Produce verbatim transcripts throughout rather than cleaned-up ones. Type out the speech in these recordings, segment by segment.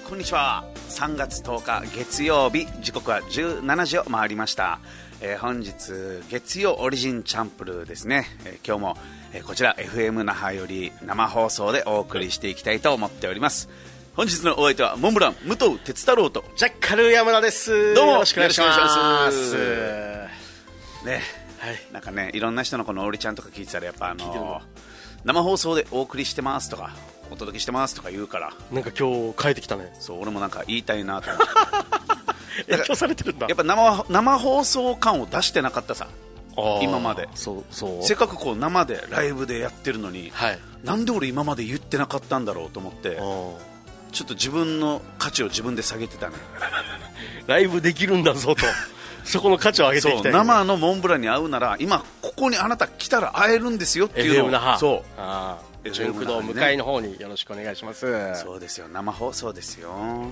こんにちは。さんがつとおか月曜日、時刻はじゅうしちじを回りました。えー、本日月曜オリジンチャンプルーですね。えー、今日も、えー、こちら エフエム 那覇より生放送でお送りしていきたいと思っております。本日のお相手はモンブラン武藤哲太郎とジャッカル山田です。 どうもよろしくお願いします。 ね、はい、なんかね、いろんな人のこのオリちゃんとか聞いてたらやっぱあのー、生放送でお送りしてますとかお届けしてますとか言うから、 なんか今日帰ってきたね。 そう俺もなんか言いたいなと思って影響されてるんだ。 やっぱ 生, 生放送感を出してなかったさ今まで。 そうそう、せっかくこう生でライブでやってるのに、 はい、 なんで俺今まで言ってなかったんだろうと思って、ちょっと自分の価値を自分で下げてたねライブできるんだぞとそこの価値を上げていきたい、ね、 生のモンブランに会うなら今ここにあなた来たら会えるんですよっていうのを、そう、 純駆動向かいの方によろしくお願いします。 そうですよ、生放送ですよ、はいはいはい、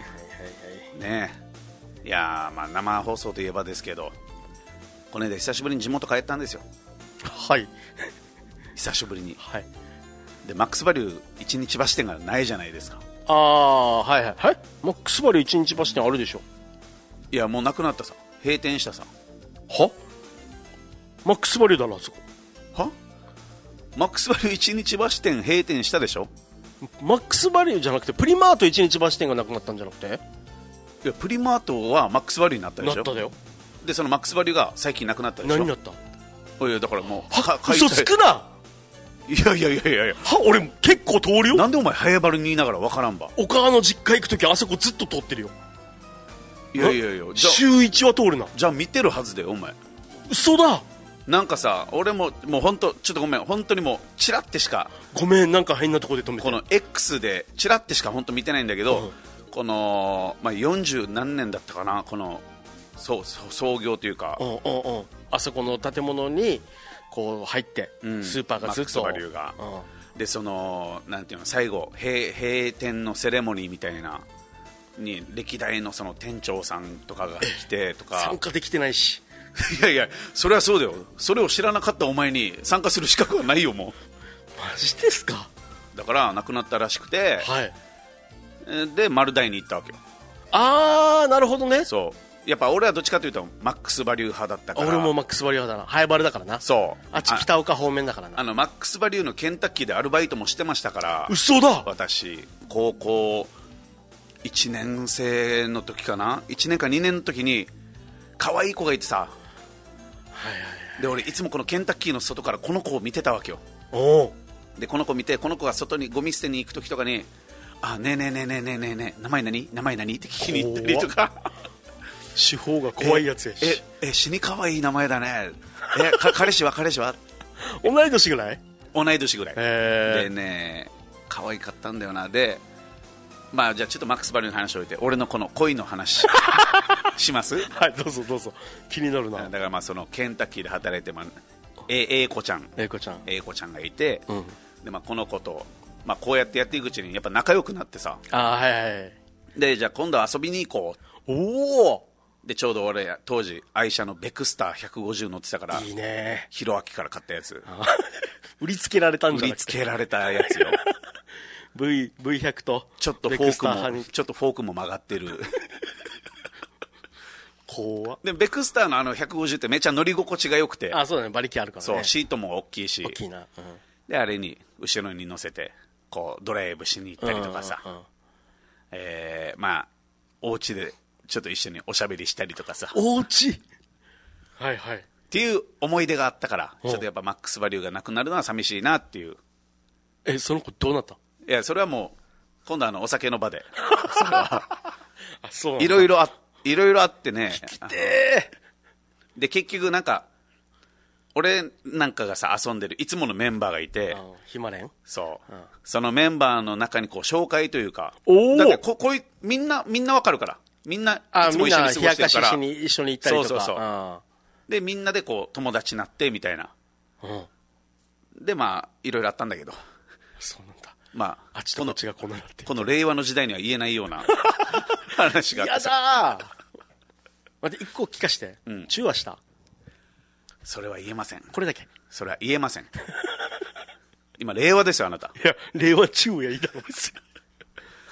ねえ、いやまあ生放送といえばですけど、この間久しぶりに地元帰ったんですよ。 はい久しぶりに、 はい、 でマックスバリュー一日橋店がないじゃないですか。 ああ、はいはいはい。マックスバリュー一日橋店あるでしょ。 いやもうなくなったさ、閉店したさ。 はマックスバリューだな、そこ。 はマックスバリュー一日橋店閉店したでしょ。 マックスバリューじゃなくてプリマート一日橋店がなくなったんじゃなくて、 いやプリマートはマックスバリューになったでしょ。 なっただよ。でそのマックスバリューが最近なくなったでしょ。 何になった。 いやだからもうは嘘つくな。 いやいやいやいやいや、 は俺結構通るよ。 なんでお前早原に言いながら分からんば。 岡川の実家行くときあそこずっと通ってるよ。 いやいやいや、 週一は通るな。 じゃあ見てるはずでお前。 嘘だ。 なんかさ、俺ももう本当ちょっとごめん、本当にもうチラってしか、 ごめん、なんか変なとこで止めて、 この X でチラってしか本当見てないんだけど、うん、この、まあ、よんじゅうなんねんだったかな、このそう創業というか、 うんうんうん、あそこの建物にこう入って、うん、スーパーがずっとマックスバリューが、うん、でそのなんていうの、最後 閉, 閉店のセレモニーみたいなに歴代のその店長さんとかが来てとか、 参加できてないしいやいや、それはそうだよ。それを知らなかったお前に参加する資格はないよ。もうマジですか。 だから亡くなったらしくて、 はい、 で丸大に行ったわけよ。 あー、なるほどね。 そうやっぱ俺はどっちかというとマックスバリュー派だったから。 俺もマックスバリュー派だな。ハイバルだからな。 そう、 あっち北岡方面だからな。 あのマックスバリューのケンタッキーでアルバイトもしてましたから。 嘘だ。 私高校いちねん生の時かな、いちねんかにねんの時に可愛い子がいてさ、 はいはいはい、 で俺いつもこのケンタッキーの外からこの子を見てたわけよ。 おでこの子見て、この子が外にゴミ捨てに行く時とかに、あ、ねえねえねえねえねえねえねえ、名前何名前何って聞きに行ったりとか。 手法が怖いやつやし。 ええ死に可愛い名前だね。えか彼氏は彼氏は同い年ぐらい。 同い年ぐらいでね、可愛かったんだよな。でまあじゃあちょっとマックスバリューの話を置いて、俺のこの恋の話しますはい、どうぞどうぞ、気になるな。 だからまあそのケンタッキーで働いて、まあ、え英子ちゃん英子ちゃん英子ちゃんがいて、 うん、 でまあこの子と、まあ、こうやってやっていくうちにやっぱ仲良くなってさ。 あ、はいはい、 でじゃあ今度遊びに行こう。おお。 でちょうど俺当時愛車のベクスターひゃくごじゅう乗ってたから、 いいね、 ヒロアキから買ったやつ売りつけられたんじゃなくて、 売りつけられたやつよ v, v ひゃくとちょっとフォークもちょっとフォークも曲がってる怖でベクスターのあのひゃくごじゅうってめっちゃ乗り心地が良くて、 あ、そうだね、馬力あるからね。 そう、シートも大きいし、 大きいな、うん、 であれに後ろに乗せてこうドライブしに行ったりとかさ、 うんうんうん、 えー、まあお家でちょっと一緒におしゃべりしたりとかさ。 お家はいはいっていう思い出があったから、ちょっとやっぱマックスバリューがなくなるのは寂しいなっていう。 え、その子どうなった。 いやそれはもう今度あのお酒の場であ、そうなんだ。 いろいろあいろいろあってね。 聞きてーで結局なんか俺なんかがさ遊んでるいつものメンバーがいて、 ひまれん、 そう、 うん、 そのメンバーの中にこう紹介というか、 おだってここういうみんなみんなわかるから、みんないつも一緒に過ごしてるから、 みんな冷やかししに一緒に行ったりとか、 そうそうそうでみんなでこう友達になってみたいな、 うん、 でまあいろいろあったんだけど、 そうなんだ、 まああっちとこっちがこんなになって、 この令和の時代には言えないような話があってさ。 やだー待って、一個聞かして、うん、チューはした。 それは言えません。 これだけそれは言えません今令和ですよあなた。 いや令和チューやいいだろ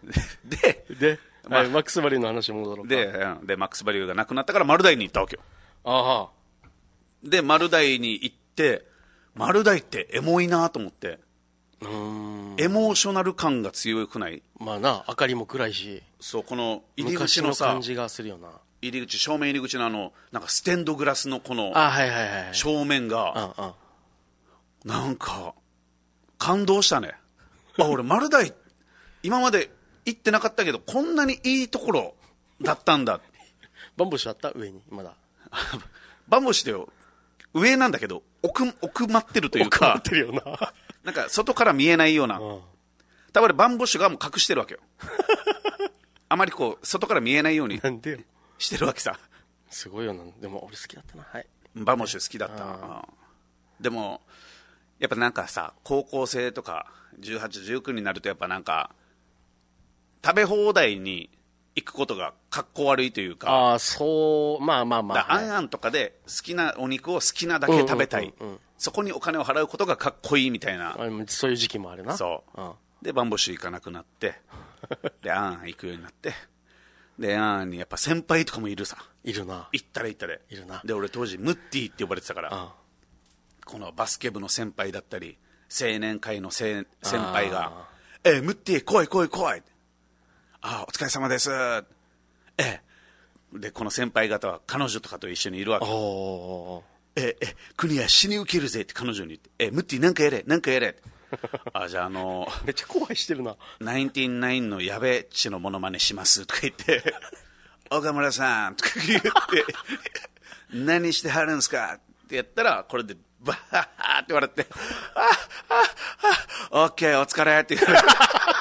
でで、 まあはい、マックスバリューの話に戻ろうか。 でうんでマックスバリューがなくなったから丸大に行ったわけよ。 あで丸大に行って丸大ってエモいなと思って、 あ、うーん、 エモーショナル感が強くない？ まあな、明かりも暗いし、 そうこの入り昔口のさの感じがするよな。 入り口正面入り口のあのなんかステンドグラスのこのあ、はいはいはいはい。 正面がああ、 なんか感動したね。あ俺丸大今まで行ってなかったけどこんなにいいところだったんだ。 バンボシあった上にまだ。 バンボシでよ上なんだけど奥奥まってるという奥まかってるよな。 なんか外から見えないような、 うん、 多分バンボシがもう隠してるわけよ。あまりこう外から見えないようになんでよ。 してるわけさ。 すごいよな。でも俺好きだったな。はい。 バンボシ好きだったな。うんでもやっぱなんかさ高校生とかじゅうはち、じゅうきゅうになるとやっぱなんか食べ放題に行くことがかっこ悪いというか、 ああ、そう、まあまあまあ。 だあんあんとかで好きなお肉を好きなだけ食べたい、 うんうんうんうん、 そこにお金を払うことがかっこいいみたいな、 あそういう時期もあるな。 そう、 うん、 でバンボシ行かなくなってであんあん行くようになってであんあんにやっぱ先輩とかもいるさ。 いるな。 行ったら行ったでいるな。 で俺当時ムッティって呼ばれてたから、 あこのバスケ部の先輩だったり青年会の先輩が「えムッティ来い来い来い」あお疲れ様です」えでこの先輩方は彼女とかと一緒にいるわけ。 おええ国は死に受けるぜって彼女に言って「えムッティなんかやれなんかやれ」あじゃああのめっちゃ怖いしてるな。 ナインティナインのやべっちのモノマネしますとか言って岡村さんとか言って何してはるんすかってやったらこれでバーって笑ってあああオッケーお疲れって言われて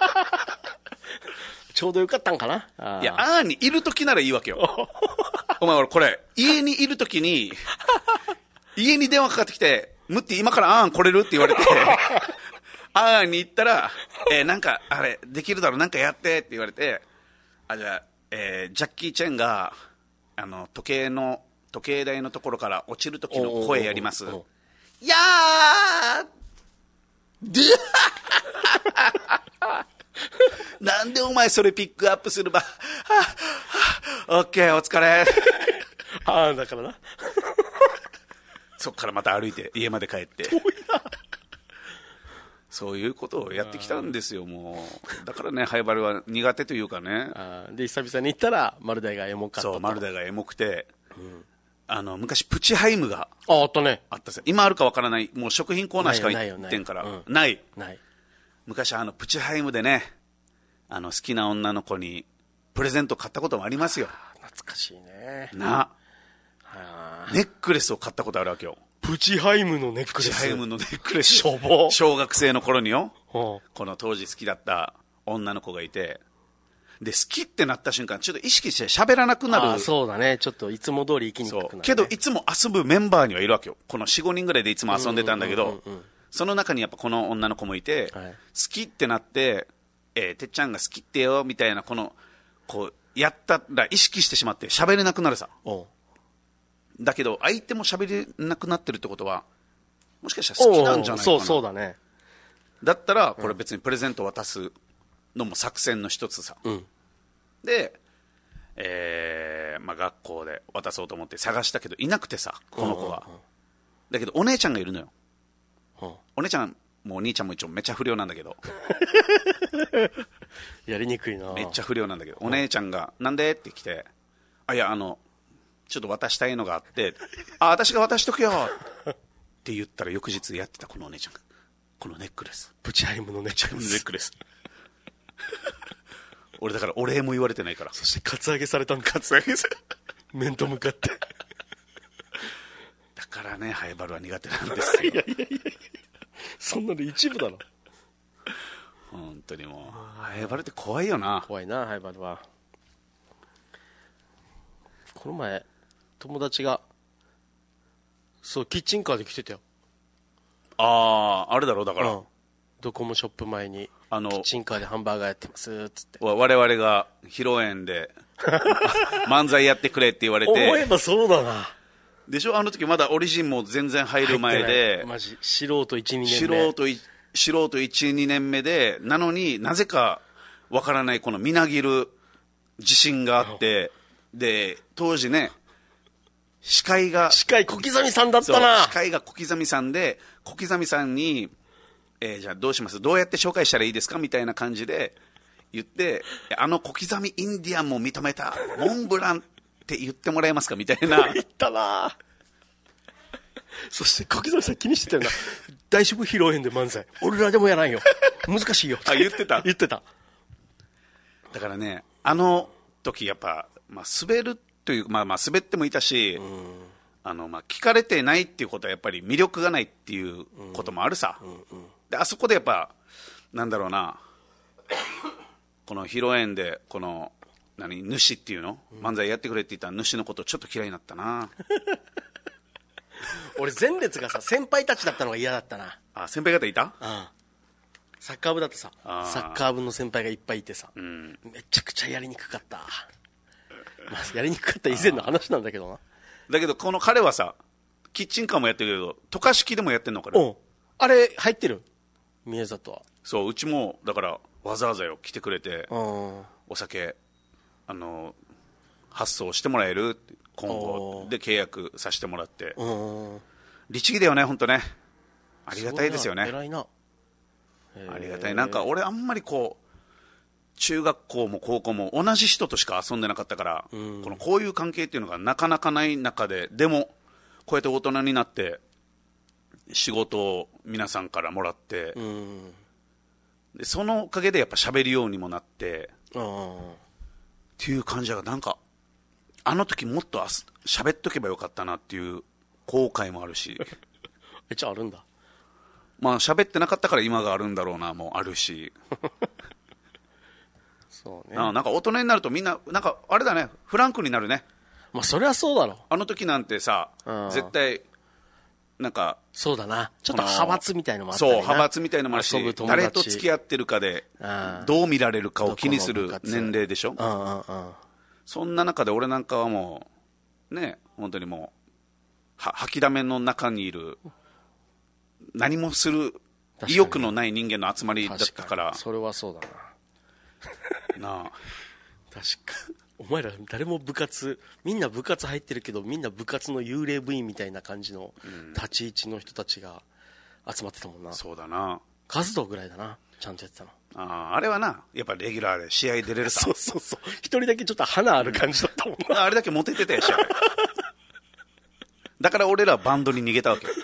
ちょうどよかったんかな。あいやあーにいる時ならいいわけよ。お前俺これ家にいる時に家に電話かかってきてムッティ今からあーん来れるって言われてあーに行ったら、えー、なんかあれできるだろなんかやってって言われてあじゃあ、えー、ジャッキー・チェンがあの時計の時計台のところから落ちる時の声やります。やーでなんでお前それピックアップするばはあ、はあ、オッケーお疲れああだからな。 そっからまた歩いて家まで帰ってそういうことをやってきたんですよ。もうだからねハイバルは苦手というかね。 あで久々に行ったら丸大がエモかったと。 そう丸大がエモくて、うん、あの昔プチハイムがああったね。 あったさ。今あるかわからないもう食品コーナーしか行ってんからない、 うん、ない昔あのプチハイムでねあの好きな女の子にプレゼント買ったこともありますよ。 懐かしいね。 なネックレスを買ったことあるわけよ。 プチハイムのネックレス。 プチハイムのネックレス。 しょぼ。 小学生の頃によ、 この当時好きだった女の子がいて、で好きってなった瞬間ちょっと意識して喋らなくなる。 あそうだね。ちょっといつも通り生きにくくなる、ね、 けどいつも遊ぶメンバーにはいるわけよ。この よん、ごにんぐらいでいつも遊んでたんだけど、その中にやっぱこの女の子もいて、はい、好きってなって、えー、てっちゃんが好きってよみたいなこのこうやったら意識してしまって喋れなくなるさ。だけど相手も喋れなくなってるってことはもしかしたら好きなんじゃないかな。 そうそうだね。 だったらこれ別にプレゼント渡すのも作戦の一つさ、うん、で、えーまあ、学校で渡そうと思って探したけどいなくてさこの子が、うんうんうん、だけどお姉ちゃんがいるのよ、うん、お姉ちゃんもお兄ちゃんも一応めっちゃ不良なんだけどやりにくいな。 めっちゃ不良なんだけど、お姉ちゃんがなんでって来て、あいやあのちょっと渡したいのがあってあ私が渡しとくよって言ったら翌日やってたこのお姉ちゃんがこのネックレスプチハイムのネックレス俺だからお礼も言われてないから。 そしてカツアゲされたんか。 カツアゲされ面と向かってだからねハイバルは苦手なんですよ。いやいやいやいやそんなの一部だろ本当にもうハイバルって怖いよな。 怖いなハイバルは。この前友達がそうキッチンカーで来てたよ。 あああれだろだから、うん、 ドコモショップ前にあのキッチンカーでハンバーガーやってますっつって我々が披露宴で漫才やってくれって言われて思えばそうだな。 でしょあの時まだオリジンも全然入る前でマジ素人いち、にねんめ素人素人いち、にねんめでなのになぜかわからないこのみなぎる自信があって、で当時ね司会が司会小刻みさんだったな。 司会が小刻みさんで、小刻みさんに、えー、じゃあどうします、どうやって紹介したらいいですかみたいな感じで言って、あの小刻みインディアンも認めたモンブランって言ってもらえますかみたいな言ったな。そして小刻みさん気にしてたよな。大丈夫、披露宴で漫才俺らでもやらんよ、難しいよ。 あ、言ってた言ってた。 だからね、あの時やっぱ、まあ、滑るという、まあ、まあ滑ってもいたし、うん、あのまあ、聞かれてないっていうことはやっぱり魅力がないっていうこともあるさ、うんうんうん、であそこでやっぱなんだろうな、この披露宴でこの何主っていうの、漫才やってくれって言った主のことちょっと嫌いになったな俺前列がさ先輩たちだったのが嫌だったな。 あ、先輩方いた？ うん、サッカー部だってさ、サッカー部の先輩がいっぱいいてさ、うん、めちゃくちゃやりにくかった、まあ、やりにくかった以前の話なんだけどな。 だけどこの彼はさキッチンカーもやってるけど渡嘉敷でもやってんのかな。 おあれ入ってる宮里は。 そう、うちもだからわざわざよ来てくれて、お酒あの発送してもらえるって今後で契約させてもらって、律儀だよね本当ね、ありがたいですよね。 偉いな。 ありがたい。なんか俺あんまりこう中学校も高校も同じ人としか遊んでなかったから、うん、このこういう関係っていうのがなかなかない中で、でもこうやって大人になって仕事を皆さんからもらって、うん、でそのおかげでやっぱ喋るようにもなって、うん、っていう感じがなんかあの時もっと喋っとけばよかったなっていう後悔もあるしめっちゃあるんだ。 まあ喋ってなかったから今があるんだろうなもあるしそうね、 なんか大人になるとみんななんかあれだね、フランクになるね。 まあそりゃそうだろ。 あの時なんてさ、うん、絶対なんかそうだな、ちょっと派閥みたいのもあったりな。 そう、派閥みたいのもあるし、誰と付き合ってるかでどう見られるかを気にする年齢でしょ。うんうんうん、そんな中で俺なんかはもうね、本当にもうは吐きだめの中にいる何もする意欲のない人間の集まりだったから。 それはそうだななあ、確かお前ら誰も部活、みんな部活入ってるけどみんな部活の幽霊部員みたいな感じの立ち位置の人たちが集まってたもんな、うん、 そうだな。 活動ぐらいだなちゃんとやってたの。 ああ、あれはなやっぱレギュラーで試合出れるさそうそうそう、一人だけちょっと花ある感じだったもんな、 うん、あれだけモテてたやしだから俺らはバンドに逃げたわけ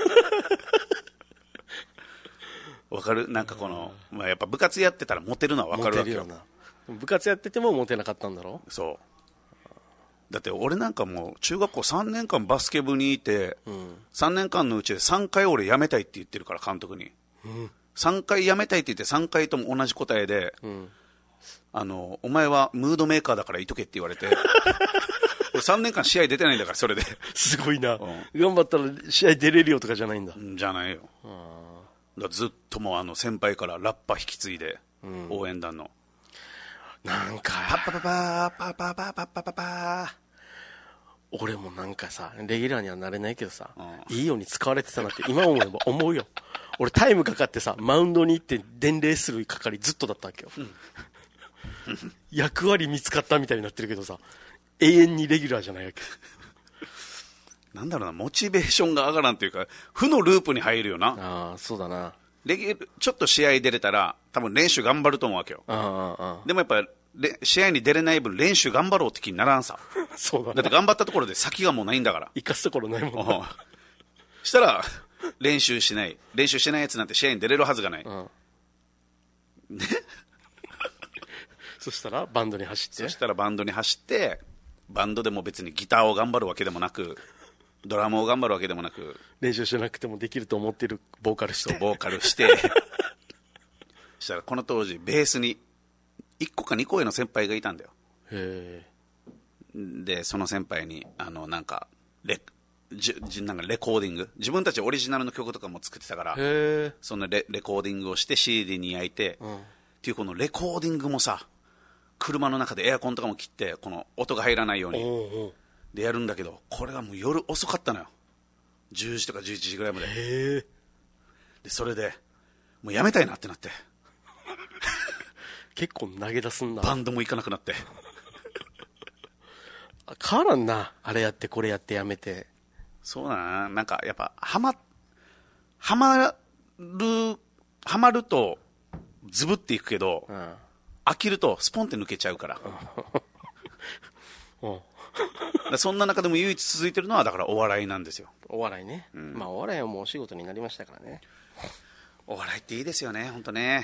わかる。なんかこの、まあ、やっぱ部活やってたらモテるのはわかるわけよ。モテるよな。部活やっててもモテなかったんだろ。 そうだって俺なんかもう中学校さんねんかんバスケ部にいて、うん、さんねんかんのうちでさんかい俺辞めたいって言ってるから監督に、うん、さんかい辞めたいって言ってさんかいとも同じ答えで、うん、あのお前はムードメーカーだからいとけって言われて俺さんねんかん試合出てないんだから。それですごいな、うん、頑張ったら試合出れるよとかじゃないんだ。 じゃないよ。だずっともうあの先輩からラッパ引き継いで、うん、応援団のなんかパッパパパパパパパパパパ俺もなんかさレギュラーにはなれないけどさ、うん、いいように使われてたなって今思えば思うよ俺タイムかかってさマウンドに行って伝令する係ずっとだったわけよ、うん、役割見つかったみたいになってるけどさ永遠にレギュラーじゃないわけなんだろうな、モチベーションが上がらんというか負のループに入るよな。 ああそうだな。 レギュちょっと試合出れたら多分練習頑張ると思うわけよ。あああでもやっぱ試合に出れない分練習頑張ろうって気にならんさそうだな。 だって頑張ったところで先がもうないんだから生かすところないもんなしたら練習しない練習しないやつなんて試合に出れるはずがない、うん、ねそしたらバンドに走ってそしたらバンドに走ってバンドでも別にギターを頑張るわけでもなくドラムを頑張るわけでもなく練習しなくてもできると思ってるボーカルしてボーカルしてそしたらこの当時ベースにいっこかにこ上の先輩がいたんだよ。へでその先輩にあのなんかレじじなんかレコーディング自分たちオリジナルの曲とかも作ってたからへその レ, レコーディングをして シーディー に焼いて、うん、っていうこのレコーディングもさ車の中でエアコンとかも切ってこの音が入らないようにおうでやるんだけどこれがもう夜遅かったのよじゅうじとかじゅういちじぐらいまででそれでもうやめたいなってなって結構投げ出すんな。 バンドも行かなくなって。 変わらんな。あれやってこれやってやめて。 そうだな。なんかやっぱ、はま、はまる、はまると、ズブっていくけど、うん、飽きるとスポンって抜けちゃうから。うん、だそんな中でも唯一続いてるのはだからお笑いなんですよ。 お笑いね、うん、まあお笑いはもうお仕事になりましたからね。 お笑いっていいですよね、本当ね。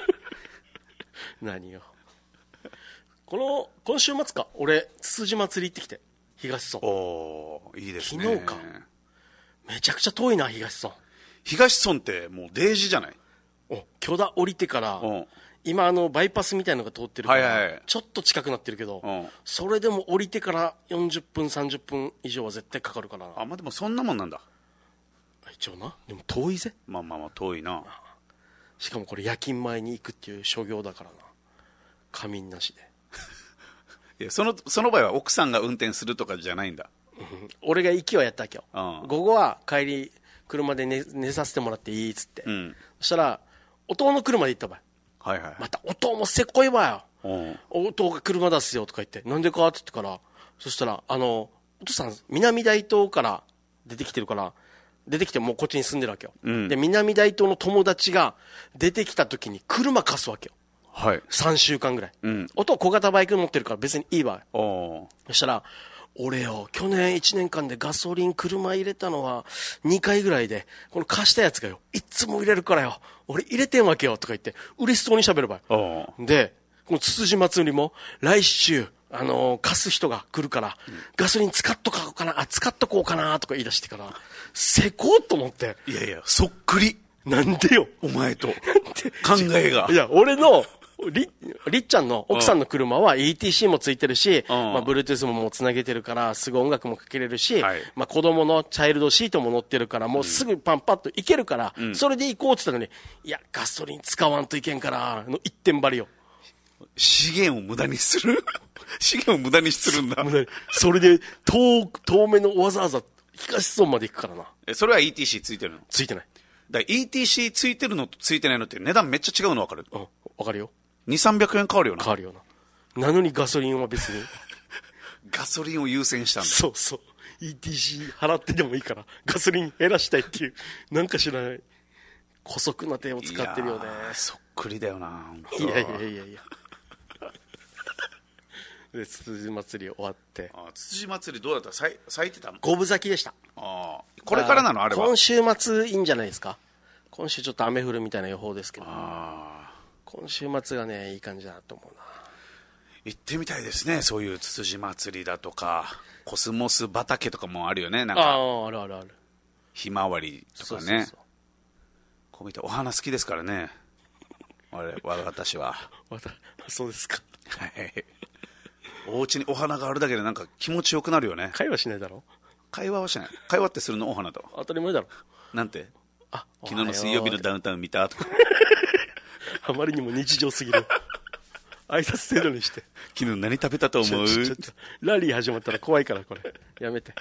何よ。この今週末か、俺つつじ祭り行ってきて、東村。 おー、いいですね。 昨日か。めちゃくちゃ遠いな、東村。 東村ってもうデージじゃない？ お、許田降りてから今あのバイパスみたいなのが通ってるから、はいはい、ちょっと近くなってるけど、それでも降りてからよんじゅっぷんさんじゅっぷん以上は絶対かかるからな。 あ、まあでもそんなもんなんだ。 一応な。でも遠いぜ。 まあまあまあ遠いな。 しかもこれ夜勤前に行くっていう所業だからな。仮眠なしで。 いや、そのその場合は奥さんが運転するとかじゃないんだ。 俺が行きはやったわけよ。午後は帰り車で 寝, 寝させてもらっていいっつって、うん、そしたら弟の車で行った場合、はいはい、また弟もせっこいわよ、弟が車出すよとか言って、なんでかって言ってから、そしたらあのお父さん南大東から出てきてるから、出てきてもうこっちに住んでるわけよ、うん、で南大東の友達が出てきた時に車貸すわけよ、はい、さんしゅうかんぐらい、うん、弟小型バイク持ってるから別にいいわよ。そしたら俺よ、去年いちねんかんでガソリン車入れたのはにかいぐらいで、この貸したやつがよ、いつも入れるからよ、俺入れてんわけよとか言って嬉しそうに喋る場合で、このつつじ祭りも来週あのー、貸す人が来るから、うん、ガソリン使っとこうかな、あ使っとこうかなとか言い出してから、せこうと思って。 いやいや、そっくり。 なんでよお前と考えが。 いや俺のり, りっちゃんの奥さんの車は イーティーシー もついてるし、まあ、Bluetooth ももうつなげてるからすぐ音楽もかけれるし、はい、まあ、子供のチャイルドシートも乗ってるからもうすぐパンパッといけるから、うん、それで行こうって言ったのに、いやガソリン使わんといけんからの一点張りよ。 資源を無駄にする資源を無駄にするんだ。 それで遠遠目のわざわざ東村まで行くからな。 え、それは イーティーシー ついてるの？ ついてない。 だ イーティーシー ついてるのとついてないのって値段めっちゃ違うの分かる？ うん、分かるよ。 にせんさんびゃくえん変わるよな。 変わるよな。なのにガソリンは別にガソリンを優先したんだ。 そうそう、 イーティーシー 払ってでもいいからガソリン減らしたいっていう、なんか知らない姑息な手を使ってるよね。 そっくりだよな。 いやいやいやいやでつつじ祭り終わって、 あ、つつじ祭りどうだった？咲い、咲いてたの？ 五分咲きでした。 あ、これからなの？あれは今週末いいんじゃないですか。今週ちょっと雨降るみたいな予報ですけど、あ、今週末がねいい感じだと思うな。 行ってみたいですね。そういうつつじ祭りだとかコスモス畑とかもあるよね。なんかああるあるある、 ひまわりとかね。そうそうそう、こう見てお花好きですからね。我私はそうですか。 はいお家にお花があるだけでなんか気持ちよくなるよね。 会話しないだろ。 会話はしない。会話ってするの？お花と当たり前だろ。 なんて？あ、昨日の水曜日のダウンタウン見たとかあまりにも日常すぎる挨拶程度にして。 昨日何食べたと思う？ちょちょちょラリー始まったら怖いからこれやめて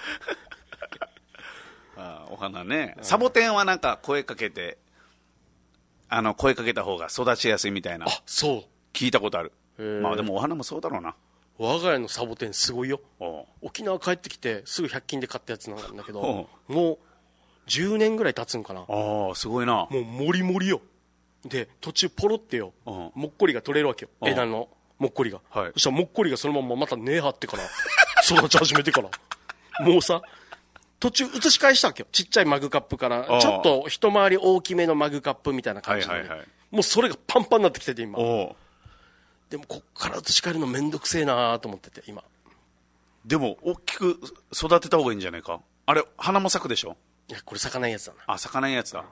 あ、お花ね。サボテンはなんか声かけて、あの声かけた方が育ちやすいみたいな。 あ、そう聞いたことある。まあでもお花もそうだろうな。 我が家のサボテンすごいよ。沖縄帰ってきてすぐひゃっ均で買ったやつなんだけど、もうじゅうねんぐらい経つんかな。 ああ、すごいな。 もうモリモリよ。で途中ポロってよ、もっこりが取れるわけよ、枝のもっこりが、はい、そしたらもっこりがそのまままた根張ってから育ち始めてからもうさ途中移し返したわけよ。ちっちゃいマグカップからちょっと一回り大きめのマグカップみたいな感じで、はいはいはい、もうそれがパンパンになってきてて今。でもこっから移し替えるのめんどくせえなと思ってて今。 でも大きく育てた方がいいんじゃないか。あれ花も咲くでしょ。 いやこれ咲かないやつだな。 あ、咲かないやつだ。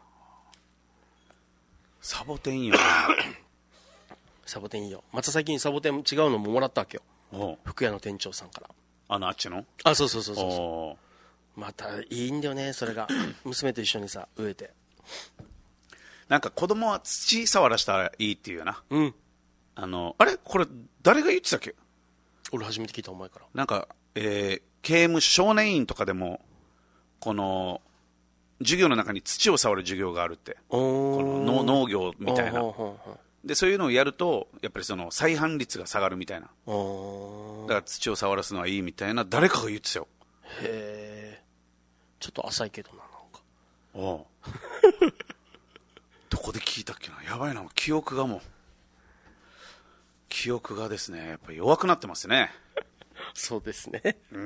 サボテンいいよサボテンいいよ。また最近サボテン違うのももらったわけよ、服屋の店長さんから。 あのあっちの。 あ、そうそうそうそう、またいいんだよねそれが娘と一緒にさ植えて。 なんか子供は土触らしたらいいっていうよな。 うん。 あのあれこれ誰が言ってたっけ。 俺初めて聞いたお前から。 なんか、えー、刑務少年院とかでもこの授業の中に土を触る授業があるって。この 農, 農業みたいなでそういうのをやるとやっぱりその再犯率が下がるみたいな。だから土を触らすのはいいみたいな誰かが言ってたよ。 へえ。ちょっと浅いけどな、なんか。 おうどこで聞いたっけな。やばいな、記憶がもう記憶がですねやっぱり弱くなってますね。 そうですね。 うん。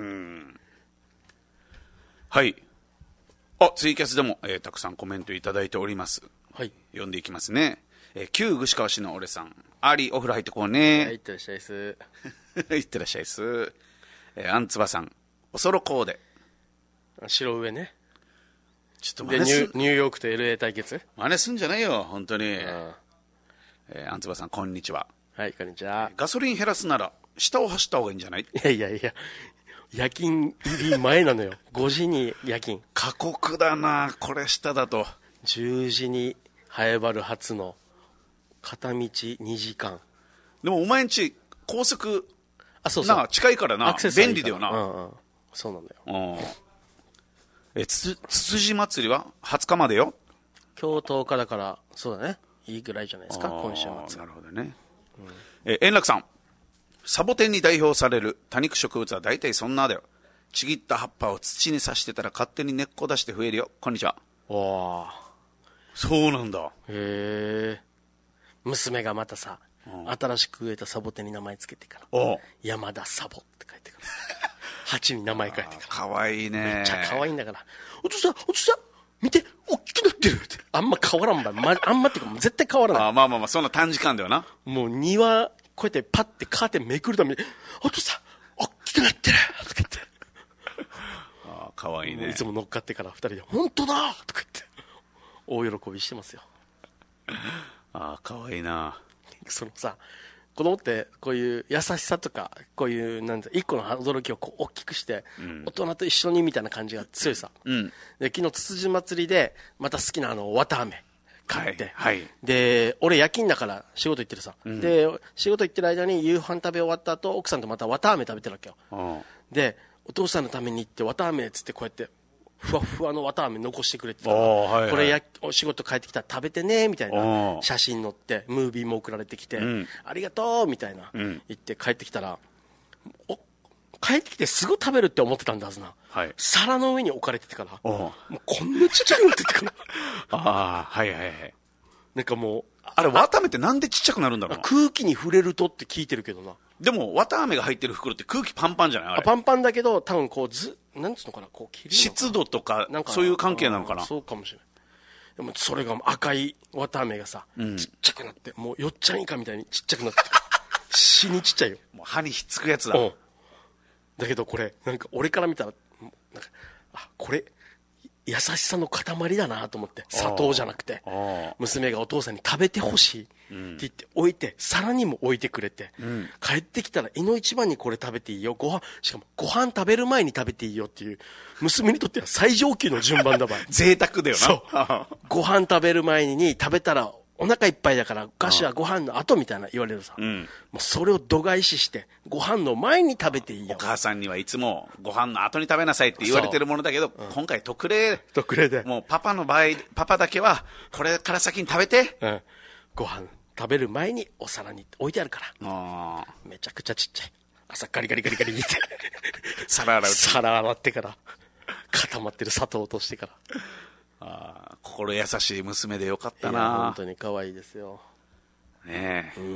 はい。あ、ツイキャスでも、えー、たくさんコメントいただいております。 はい。 読んでいきますね。えー、旧串川市の俺さん、アーリーお風呂入ってこうね。 はい、いってらっしゃいっす。 いってらっしゃいっす。えー、あんつばさん、おそろコーデ。 白上ね。 ちょっとでニュ、ニューヨークと エルエー 対決。 真似すんじゃないよ、本当に。 えー、あんつばさん、こんにちは。 はい、こんにちは。 ガソリン減らすなら、下を走った方がいいんじゃない？ いやいやいや、夜勤入り前なのよ。ごじに夜勤。 過酷だな、これ下だと。 じゅうじに早原発の片道にじかん。 でもお前んち高速あ、そうそうな近いからな、 アクセスはいいから便利だよな。 うんうん、そうなんだよ。 えつつつじ祭りははつかまでよ。 今日とおかだからそうだね、いいぐらいじゃないですか、今週末。 なるほどね。うん、え円楽さん、サボテンに代表される多肉植物は大体そんなだよ。ちぎった葉っぱを土に刺してたら勝手に根っこ出して増えるよ。こんにちは。 わあ、 そうなんだ。 へえ。娘がまたさ、新しく植えたサボテンに名前つけてから、山田サボって書いてから鉢に名前書いてから、 かわいいね。 めっちゃかわいいんだから、お父さんお父さん見て大きくなってるって。あんま変わらんばい、まあんまっていうか絶対変わらない。 あ、まあまあまあ、そんな短時間ではな。 もう庭こうやってパッてカーテンめくるために、お父さん大きくなってるとか言って、 あ、かわいいね。 いつも乗っかってからふたりで本当だとか言って大喜びしてますよ。 ああ、かわいいな。 そのさ、子供ってこういう優しさとかこういうなんて一個の驚きをこう大きくして、うん、大人と一緒にみたいな感じが強いさ、うん、で昨日つつじ祭りでまた好きなあの綿あめ買って、はいはい、で俺夜勤だから仕事行ってるさ、うん、で仕事行ってる間に夕飯食べ終わった後奥さんとまた綿あめ食べてるわけよ。でお父さんのために行って綿あめっつってこうやってふわふわの綿あめ残してくれてた、はいはい、これやお仕事帰ってきたら食べてねみたいな写真載ってムービーも送られてきて、うん、ありがとうみたいな、うん、言って帰ってきたら、お帰ってきてすぐ食べるって思ってたんだはずな、はい、皿の上に置かれててからもうこんなちっちゃくなっててからああ、はいはいはい。 なんかもうあれ綿あめってなんでちっちゃくなるんだろうな。 空気に触れるとって聞いてるけどな。 でも綿あめが入ってる袋って空気パンパンじゃない？あれあパンパンだけど多分こうずなんつうのかな、こう切るのか湿度とかなんかそういう関係なのかな。 そうかもしれない。でもそれが赤い綿あめがさ、うん、ちっちゃくなってもうよっちゃんイカみたいにちっちゃくなって死にちっちゃいよ。 もう歯にひっつくやつだ。うん、 だけどこれなんか俺から見たらなんかあこれ優しさの塊だなと思って、砂糖じゃなくて娘がお父さんに食べてほしいって言って置いて皿にも置いてくれて、うん、帰ってきたらいの一番にこれ食べていいよ、ご飯しかもご飯食べる前に食べていいよっていう娘にとっては最上級の順番だばい贅沢だよな。 そうご飯食べる前に食べたらお腹いっぱいだからお菓子はご飯の後みたいな言われるさ、うん、もうそれを度外視してご飯の前に食べていいよ。 お母さんにはいつもご飯の後に食べなさいって言われてるものだけど、うん、今回特例特例でもうパパの場合パパだけはこれから先に食べて、 うん、ご飯食べる前にお皿に置いてあるから、あめちゃくちゃちっちゃい朝ガリガリガリガリって皿洗う皿洗ってから固まってる砂糖を落としてから、 あ心優しい娘でよかったな。 いや本当に可愛いですよねえ、うん、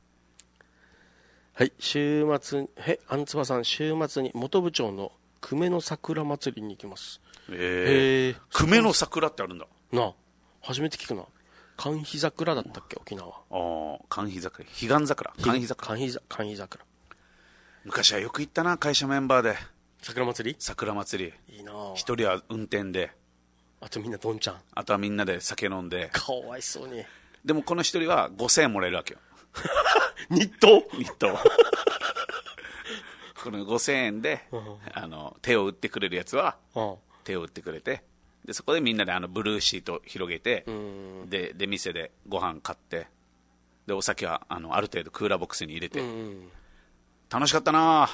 はい。週末へあんつばさん、週末に本部町の久米の桜祭りに行きます。 ええー、久米の桜ってあるんだなあ、初めて聞くな。寒肥桜だったっけ沖縄。ああ、寒肥桜、彼岸桜、寒肥桜、 寒肥桜。 昔はよく行ったな、会社メンバーで。 桜祭り桜祭りいいな。 一人は運転で、 あとみんなどんちゃん、 あとはみんなで酒飲んで。 かわいそうに。 でもこの一人はごせんえんもらえるわけよ日当日当このごせんえんで、うん、あの手を打ってくれるやつは、うん、手を打ってくれて、でそこでみんなであのブルーシート広げて、でで店でご飯買って、でお酒はあのある程度クーラーボックスに入れて、楽しかったな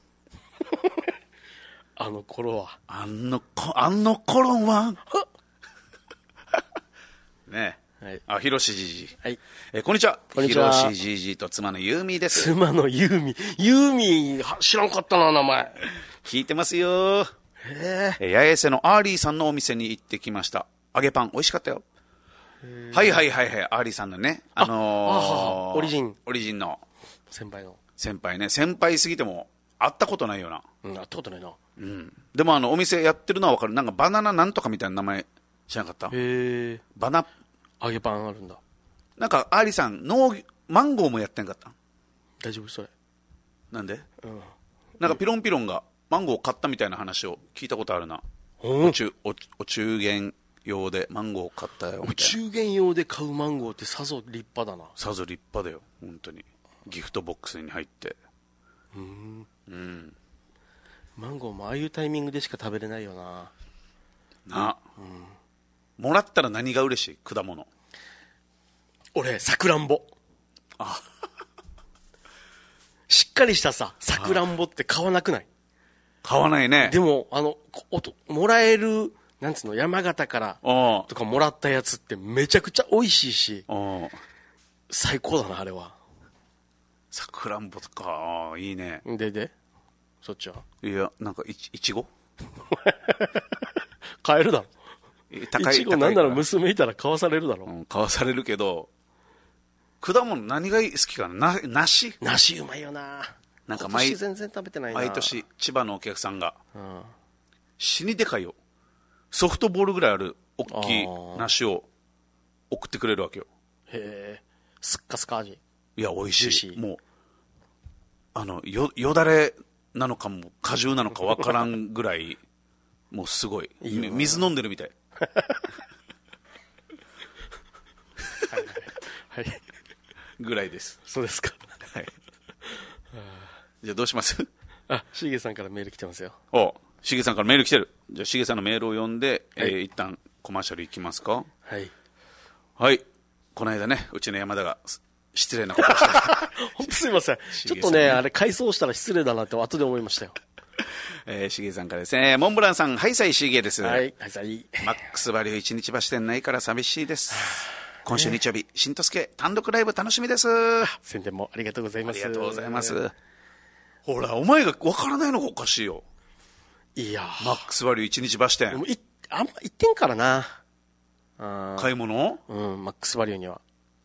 あの頃はあのこあの頃はねえ、 はい。 あ、ひろしじじ。 はい。 えー、こんにちは。 こんにちは。 ひろしじじと妻のゆうみです。 妻のゆうみ。ゆうみ、知らんかったな、名前。 聞いてますよ。 へえ。 えー、八重瀬のアーリーさんのお店に行ってきました。揚げパン、美味しかったよ。はいはいはいはい、アーリーさんのね。あのー、 ああオリジン。 オリジンの。 先輩の。 先輩ね。先輩すぎても、会ったことないよな。 うん、会ったことないな。 うん。でもあの、お店やってるのはわかる。なんかバナナなんとかみたいな名前知らなかった？ へえ。 バナ、 揚げパンあるんだ。 なんか、アーリーさん、農業、マンゴーもやってんかった？ 大丈夫それ。 なんで？ うん。 なんかピロンピロンがマンゴーを買ったみたいな話を聞いたことあるな。 うん、 お中、お、お中元用でマンゴーを買ったよみたいな。 お中元用で買うマンゴーってさぞ立派だな。 さぞ立派だよ、本当に。ギフトボックスに入って。 うん。 うん。 マンゴーもああいうタイミングでしか食べれないよな。 な、うん、もらったら何が嬉しい？果物。 俺、さくらんぼ。あしっかりしたさ、さくらんぼって買わなくない？ 買わないね。 でも、あの、おともらえる、なんつうの、山形からとかもらったやつってめちゃくちゃ美味しいし、最高だな、あれは。 さくらんぼとか、いいね。 で、でそっちは？ いや、なんかいち、いちご買えるだろ。 高い。 いちごなんなら娘いたら買わされるだろ。 うん、買わされるけど、果物何が好きかな？な、梨？ 梨うまいよな。 なんか毎、 全然食べてないな。 毎年、千葉のお客さんが、 うん、 死にでかいよ。ソフトボールぐらいある、大きい梨を送ってくれるわけよ。 へえ。すっかすか味。 いや、美味しい。もう、あの、よ、よだれなのかも、果汁なのかわからんぐらい、もうすごい。いい水飲んでるみたい。 はい、はい。 ぐらいです。 そうですか。 はい。じゃあどうします？ あ、しげさんからメール来てますよ。 お、しげさんからメール来てる。じゃあしげさんのメールを読んで、はい、えー、一旦コマーシャルいきますか。 はい。 はい。この間ね、うちの山田が失礼なことをした。 本当すいません。ちょっとね、あれ改装したら失礼だなって後で思いましたよ。 えー、しげさんからですね。モンブランさん、はいさいしげです。 はい、はいさい。 マックスバリュー一日橋店ないから寂しいです。今週日曜日、新とすけ単独ライブ楽しみです。 宣伝もありがとうございます。 ありがとうございます。ほら、お前が分からないのがおかしいよ。 いやマックスバリュー一日橋店。 でもいあんま行ってんからな。 買い物？ うん、マックスバリューには。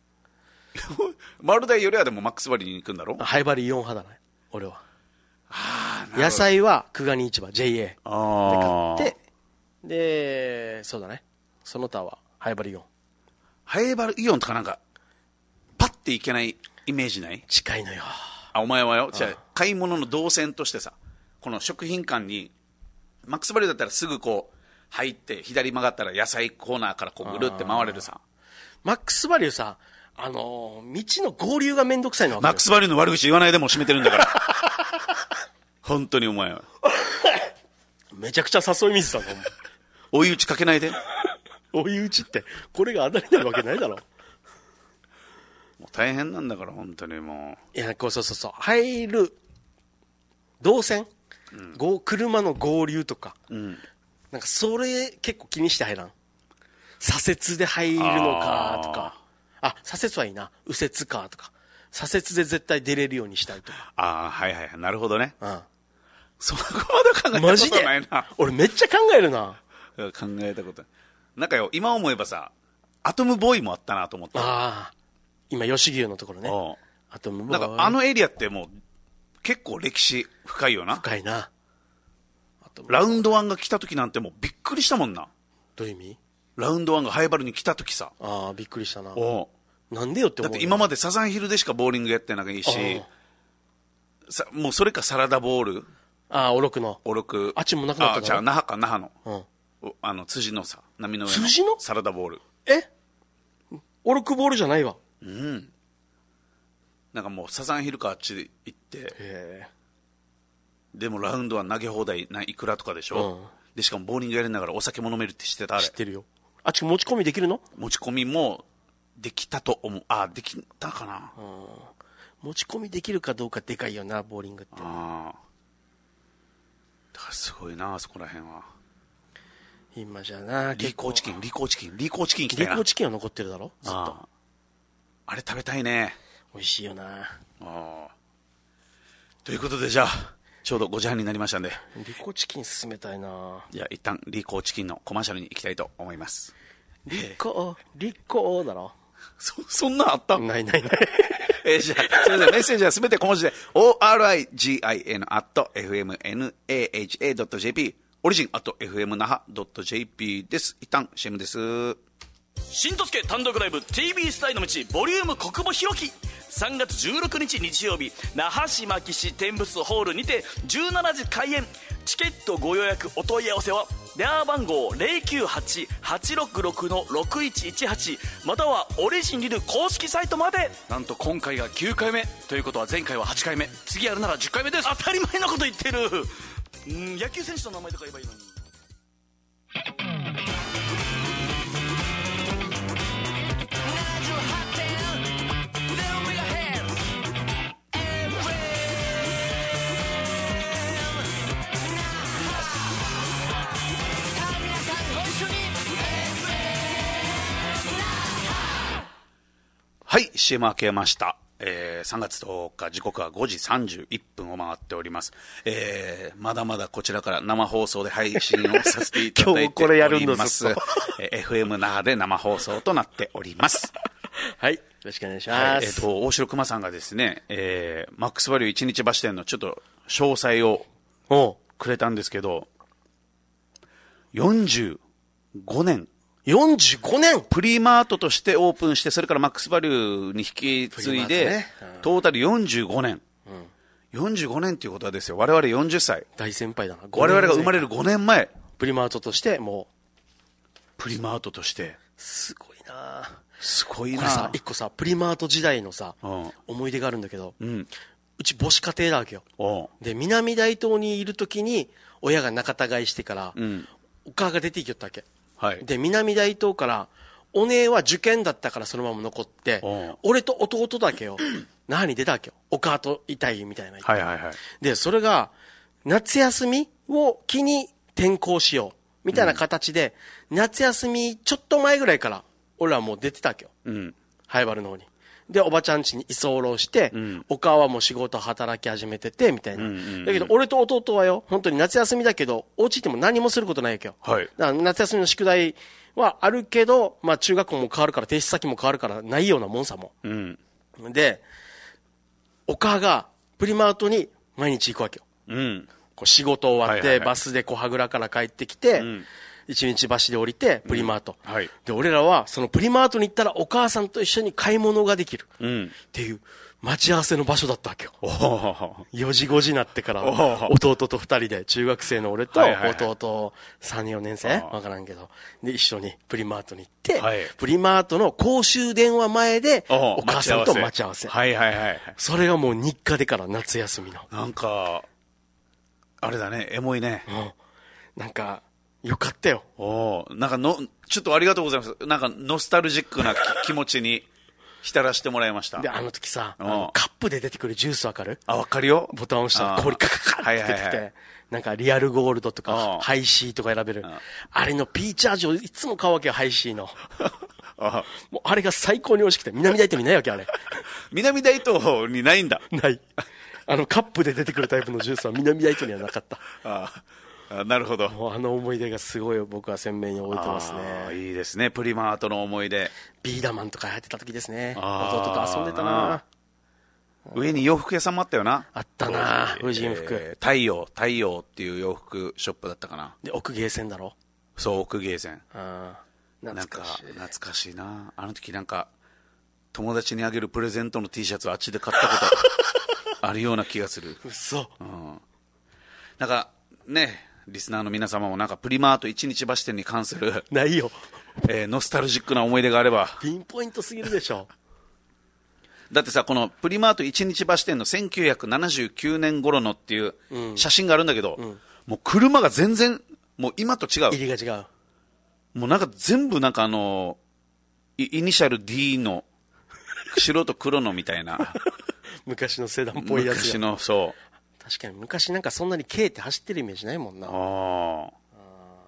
丸大よりはでもマックスバリューに行くんだろ？ ハイバリューよん派だね、俺は。 あ野菜は久我に市場 ジェイエー であ買って、で、そうだね。その他はハイバリューよん。 ハイバルイオンとかなんか、パッていけないイメージない？ 近いのよ。 あ、お前はよ。じゃあ、買い物の動線としてさ、この食品館に、マックスバリューだったらすぐこう、入って、左曲がったら野菜コーナーからこうぐるって回れるさ。 マックスバリューさ、あのー、道の合流がめんどくさいの分かる？ マックスバリューの悪口言わないでも閉めてるんだから。本当にお前は。 めちゃくちゃ誘い水だぞ。 追い打ちかけないで。 追い打ちって、これが当たりなわけないだろ。 もう大変なんだから、本当にもう。いや、こうそうそうそう。入る、動線、うん、ご車の合流とか、うん、なんかそれ結構気にして入らん。左折で入るのかとか、あ、左折はいいな、右折かとか、左折で絶対出れるようにしたいとか。 ああ、はいはいはい、なるほどね。 うん。 そこまで考えたことないな。 俺めっちゃ考えるな。 考えたことない。なんかよ、今思えばさ、アトムボーイもあったなと思って。 ああ。今、吉牛のところね。アトムボーイ。 なんかあのエリアってもう、結構歴史深いよな。 深いな。 ラウンドワンが来た時なんてもうびっくりしたもんな。 どういう意味？ ラウンドワンがハイバルに来た時さ。 ああ、びっくりしたな。 おなんでよって思う。 だって今までサザンヒルでしかボーリングやってないし、さもうそれかサラダボール。 ああ、おろくの。 おろく。 あっちもなくなったあ、じゃあ那覇か、那覇の。 うん。 あの、辻のさ、波の上の。 辻のサラダボール。 えおろくボールじゃないわ。 うん。なんかもうサザンヒルかあっちで行って。 へでもラウンドは投げ放題ないくらとかでしょ、うん、でしかもボーリングやりながらお酒も飲めるって知ってた？あれ知ってるよ。あっち持ち込みできるの？ 持ち込みもできたと思う。あ、できたかな、 うん、持ち込みできるかどうかでかいよな、ボーリングって。 ああ、だからすごいな、そこら辺は。 今じゃな、 リコーチキン、リコーチキン、リコーチキン来たよな。 リコーチキンは残ってるだろずっと。 ああれ食べたいね。 美味しいよな。 あということで、じゃあ、ちょうどごじはんになりましたんで。 リコーチキン進めたいな。 じゃあ、一旦、リコーチキンのコマーシャルに行きたいと思います。 リコー、リコーだろ。 そ、そんなんあった？ ないないない。 えー、じゃあ、すみません、メッセージはすべて小文字で、オーアールアイジーアイエヌ アット エフエムエヌエーエイチエー ドット ジェーピー、オリジン アット エフエム ナハ ドット ジェーピー です。一旦 シーエム です。 新とすけ単独ライブ ティービー スタイの道ボリューム国母弘樹、さんがつじゅうろくにち日曜日、那覇市牧市天仏ホールにてじゅうしちじ開演。チケットご予約お問い合わせは電話番号 ゼロきゅうはち はちろくろく ろくいちいちはち またはオリジンリル公式サイトまで。なんと今回がきゅうかいめということは、前回ははちかいめ、次やるならじゅっかいめです。当たり前のこと言ってる。ん野球選手の名前とか言えばいいのに。 はい、シーエム 明けました。えー、さんがつとおか、時刻はごじさんじゅういっぷんを回っております。えー、まだまだこちらから生放送で配信をさせていただいております。今日これやるんです。えー、エフエム 那覇で生放送となっております。 はい、よろしくお願いします。はい、 えっ、ー、と、大城熊さんがですね、えー、マックスバリュー一日橋店のちょっと詳細をくれたんですけど、よんじゅうごねん。 よんじゅうごねんプリマートとしてオープンして、それからマックスバリューに引き継いで、ね、うん、トータルよんじゅうごねん、うん、よんじゅうごねんっていうことはですよ、我々よんじゅっさい、 大先輩だな。 我々が生まれるごねんまえ、 プリマートとしてもうプリマートとしてすごいな。 すごいな。 これさ、一個さ、プリマート時代のさ、うん、思い出があるんだけど、うん、うち母子家庭だわけよ。で、南大東にいるときに親が仲違いしてから、うん、お母が出て行きよったわけ。はい、で、南大東から、お姉は受験だったからそのまま残って、俺と弟だけよ、那覇に出たわけよ。お母といたいみたいな。 はいはいはい。 で、それが、夏休みを機に転校しよう。みたいな形で、うん、夏休みちょっと前ぐらいから、俺らもう出てたわけよ。うん。ハイバルの方に。で、おばちゃん家に居候して、うん、お母はもう仕事働き始めてて、みたいな、うんうんうん。だけど、俺と弟はよ、本当に夏休みだけど、お家行っても何もすることないわけよ。はい。だから夏休みの宿題はあるけど、まあ中学校も変わるから、提出先も変わるから、ないようなもんさも。うん。で、お母がプリマートに毎日行くわけよ。うん。こう仕事終わって、はいはいはい、バスで小羽倉から帰ってきて、うん、一日橋で降りて、プリマート、うんはい。で、俺らは、そのプリマートに行ったらお母さんと一緒に買い物ができる。うん、っていう、待ち合わせの場所だったわけよ。よじごじになってから、弟と二人で、中学生の俺と、弟さん、よねん生わからんけど。で、一緒にプリマートに行って、はい、プリマートの公衆電話前で、お母さんと待ち合わせ。はいはいはい。それがもう日課でから夏休みの。 なんか、あれだね、エモいね。 うん。なんか、よかったよ。 おなんかの、ちょっとありがとうございます。なんかノスタルジックな気持ちに浸らしてもらいました。 で、あの時さ、あのカップで出てくるジュースわかる？ あ、わかるよ。 ボタン押したら氷カカカって出てきて、はいはいはい、なんかリアルゴールドとか、ハイシーとか選べる。あれのピーチ味をいつも買うわけよ、ハイシーの。あもうあれが最高に美味しくて、南大東にないわけ、あれ。 南大東にないんだ。 ない。あのカップで出てくるタイプのジュースは南大東にはなかった。 ああ、なるほど。 もうあの思い出がすごい僕は鮮明に覚えてますね。 あいいですね、プリマートの思い出。 ビーダマンとか流行ってた時ですね。弟と遊んでたな。 上に洋服屋さんもあったよな。 あったな、婦人服、 えー、太陽太陽っていう洋服ショップだったかな。 で奥ゲーセンだろ。 そう、奥ゲーセン。 あ懐かしい。なんか懐かしいな。あの時なんか友達にあげるプレゼントの T シャツをあっちで買ったことあるような気がする。 嘘。 うん。なんかね、リスナーの皆様もなんかプリマート一日橋店に関するないよ、 えー、ノスタルジックな思い出があれば。 ピンポイントすぎるでしょ。 だってさ、このプリマート一日橋店のせんきゅうひゃくななじゅうきゅうねん頃のっていう写真があるんだけど、うん、もう車が全然もう今と違う。 入りが違う。 もうなんか全部なんかあのイイニシャル D の白と黒のみたいな昔のセダンっぽいやつ。 昔の、そう。 確かに昔なんかそんなに軽って走ってるイメージないもんな。ああ。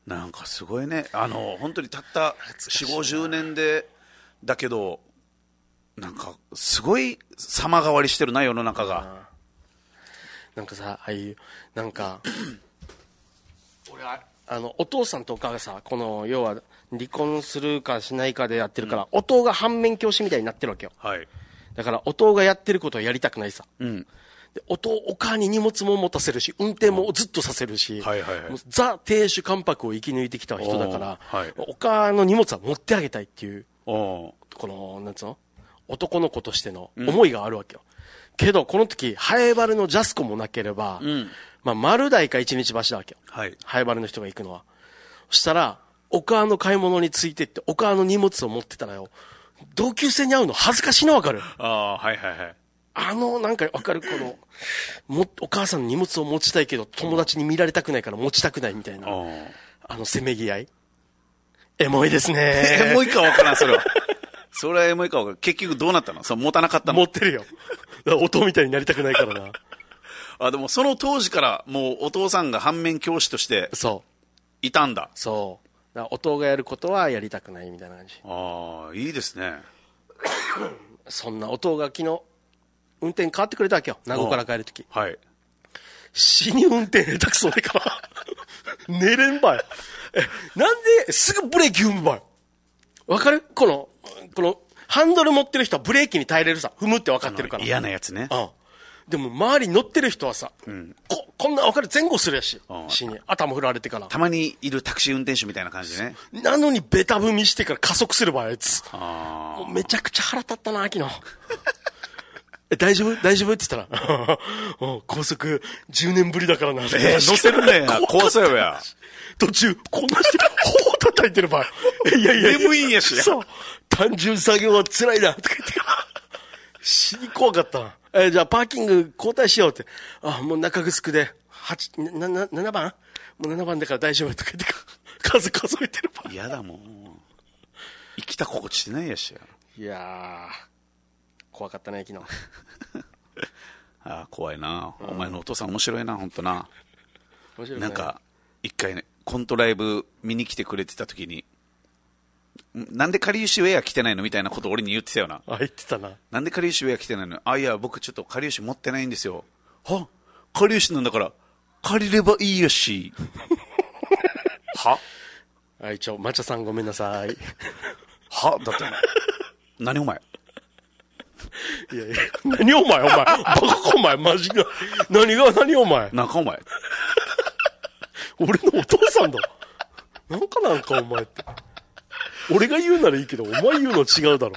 なんかすごいね、あの本当にたったよんじゅうごじゅうねんでだけどなんかすごい様変わりしてるな世の中が。 なんかさ、ああいうなんか俺はあのお父さんとお母がさ、この要は離婚するかしないかでやってるから、うん、お父が反面教師みたいになってるわけよ、 はい、 だからお父がやってることはやりたくないさ、 うん、 でお父お母に荷物も持たせるし運転もずっとさせるし、 はいはいはい、 ザ亭主関白を生き抜いてきた人だから、 はい、 お母の荷物は持ってあげたいっていうおこのなんつうの男の子としての思いがあるわけよ、うん、けどこの時ハエバルのジャスコもなければ、うん、まあ、丸大か一日橋だわけよ、はい、ハエバルの人が行くのは。そしたらお母の買い物についてってお母の荷物を持ってたらよ、同級生に会うの恥ずかしいの分かる。 ああ、はいはいはい。 あのなんか分かる、このもお母さんの荷物を持ちたいけど友達に見られたくないから持ちたくないみたいな、あのせめぎ合いエモいですね。 エモいか分からんそれは。それはエモいか分からん。結局どうなったの？そう持たなかったの？ 持ってるよ。音みたいになりたくないからな。 あ、でもその当時からもうお父さんが反面教師としていたんだ。 そう。だからお父がやることはやりたくないみたいな感じ。 ああ、いいですね。 そんなお父が昨日運転変わってくれたわけよ、名護から帰るとき。 はい。 死に運転下手くそでから寝れんばい。え、なんですぐブレーキ踏むばい。わかる？このこのハンドル持ってる人はブレーキに耐えれるさ、踏むって分かってるから。 嫌なやつね。 うん。でも周りに乗ってる人はさ、うん、ここんな分かる、前後するやし、死に頭振られてから。 たまにいるタクシー運転手みたいな感じね。 なのにベタ踏みしてから加速すればあいつ。あ、もうめちゃくちゃ腹立ったな昨日。え、大丈夫大丈夫って言ったら高速じゅうねんぶりだからな。えー、乗せるねや。高速や。 途中こんなして頬叩いてる場合。いやいや眠いんやし。 そう。単純作業は辛いなとか言ってから死に怖かったな。えー、じゃあパーキング交代しようって。あ、もう中城ではちななななばんもうななばんだから大丈夫とか言って数数えてる場合。 嫌だもん。生きた心地してないやしや。 いやー怖かったね昨日。 ああ怖いな、うん、お前のお父さん面白いな本当な。面白いね。なんか一回ねコントライブ見に来てくれてた時に、なんでかりゆしウェア着てないのみたいなことを俺に言ってたよな。 あ、言ってたな。 なんでかりゆしウェア着てないの？あ、いや僕ちょっとかりゆし持ってないんですよ。は、かりゆしなんだから借りればいいやし。はあ、一応マチャさんごめんなさい。 はだって何お前。 いやいや、何お前お前バカかお前マジか。何が何お前なんかお前俺のお父さんだ。なんかなんかお前って俺が言うならいいけどお前言うの違うだろ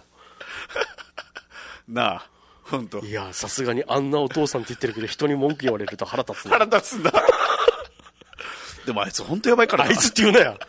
なあ本当。 いやさすがにあんなお父さんって言ってるけど人に文句言われると腹立つな。 腹立つんだ。でもあいつ本当やばいからな。 あいつって言うなや。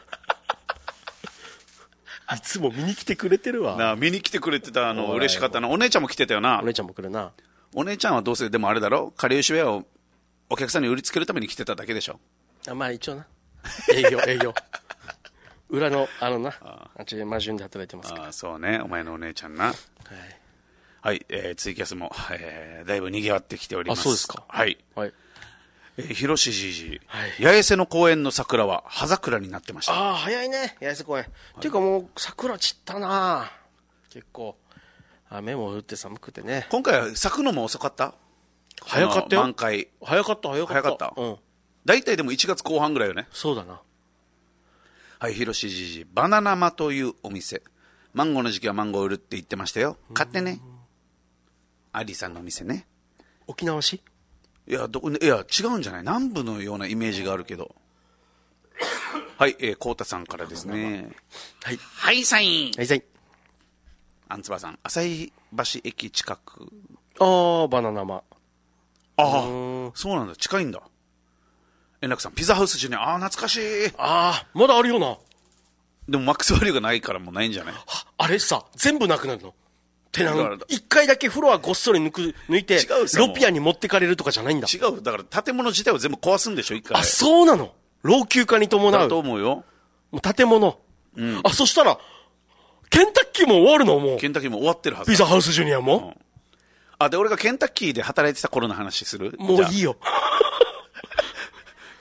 いつも見に来てくれてるわなあ。見に来てくれてたの嬉しかったな。お姉ちゃんも来てたよな。 お姉ちゃんも来るな。 お姉ちゃんはどうせでもあれだろ、かりゆしウェアをお客さんに売りつけるために来てただけでしょ。あ、 まあ一応な営業営業裏のあのなあっちマジュンで働いてますから。 あ、そうね、お前のお姉ちゃんな。はい、はい、えー、ツイキャスも、えー、だいぶ賑わってきております。 あ、そうですか。 はい、 はい。 えー、広志じいじ、はい、八重瀬の公園の桜は葉桜になってました。 ああ早いね八重瀬公園、はい、っていうかもう桜散ったな結構。雨も降って寒くてね。 今回は咲くのも遅かった？ 早かったよ。 満開早かった早かった早かった。うん。大体でもいちがつこう半ぐらいよね。 そうだな。 はい、広志じいじ、バナナマというお店。マンゴーの時期はマンゴー売るって言ってましたよ。買ってね。アリさんのお店ね。 沖縄市？ いや、どこね、いや、違うんじゃない？南部のようなイメージがあるけど。はい、えー、コウタさんからですね。 はい。 はい、サイン。 はい、サイン。 アンツバさん、旭橋駅近く。 ああ、バナナマ。 ああ、そうなんだ、近いんだ。円楽さん、ピザハウスジュニア、ああ、懐かしい。 ああ、まだあるよな。 でもマックスバリューがないからもうないんじゃない？ あれさ、全部なくなるの。てなん一回だけフロアごっそり抜く抜いてロピアに持ってかれるとかじゃないんだ。 違う、だから建物自体を全部壊すんでしょ一回。 あ、そうなの。老朽化に伴うだと思うよ。 もう建物、うん、あ、そしたらケンタッキーも終わるの？もうケンタッキーも終わってるはず。 ピザハウスジュニアも、うん、 あ、で俺がケンタッキーで働いてた頃の話する？ もういいよ。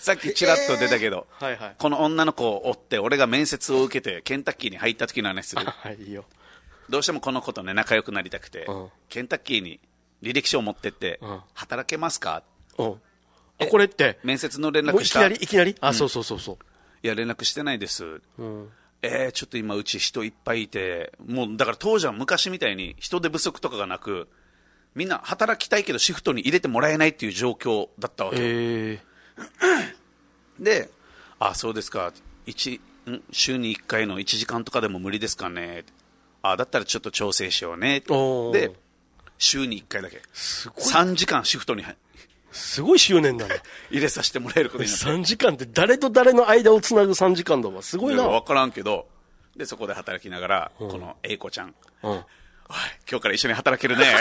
さっきちらっと出たけど、 えーはいはい、 この女の子を追って俺が面接を受けてケンタッキーに入った時の話する。 はい、いいよ。 どうしてもこの子とね仲良くなりたくて、うん、ケンタッキーに履歴書を持ってって、うん、働けますか、うん、 あこれって面接の連絡した。 いきなりいきなり、あ、 うん、 そうそうそうそう、 いや連絡してないです、うん、えー、ちょっと今うち人いっぱいいて、もうだから当時は昔みたいに人手不足とかがなく、みんな働きたいけどシフトに入れてもらえないっていう状況だったわけよ、えー、で、あ、そうですか、一ん週にいっかいのいちじかんとかでも無理ですかね、あ、だったらちょっと調整しようね、で週にいっかいだけすごいさんじかんシフトにすごい執念だね入れさせてもらえることになってさんじかんって誰と誰の間をつなぐさんじかんだわ、すごいな。 分からんけど、でそこで働きながら、うん、この英子ちゃん、うん、おい今日から一緒に働けるね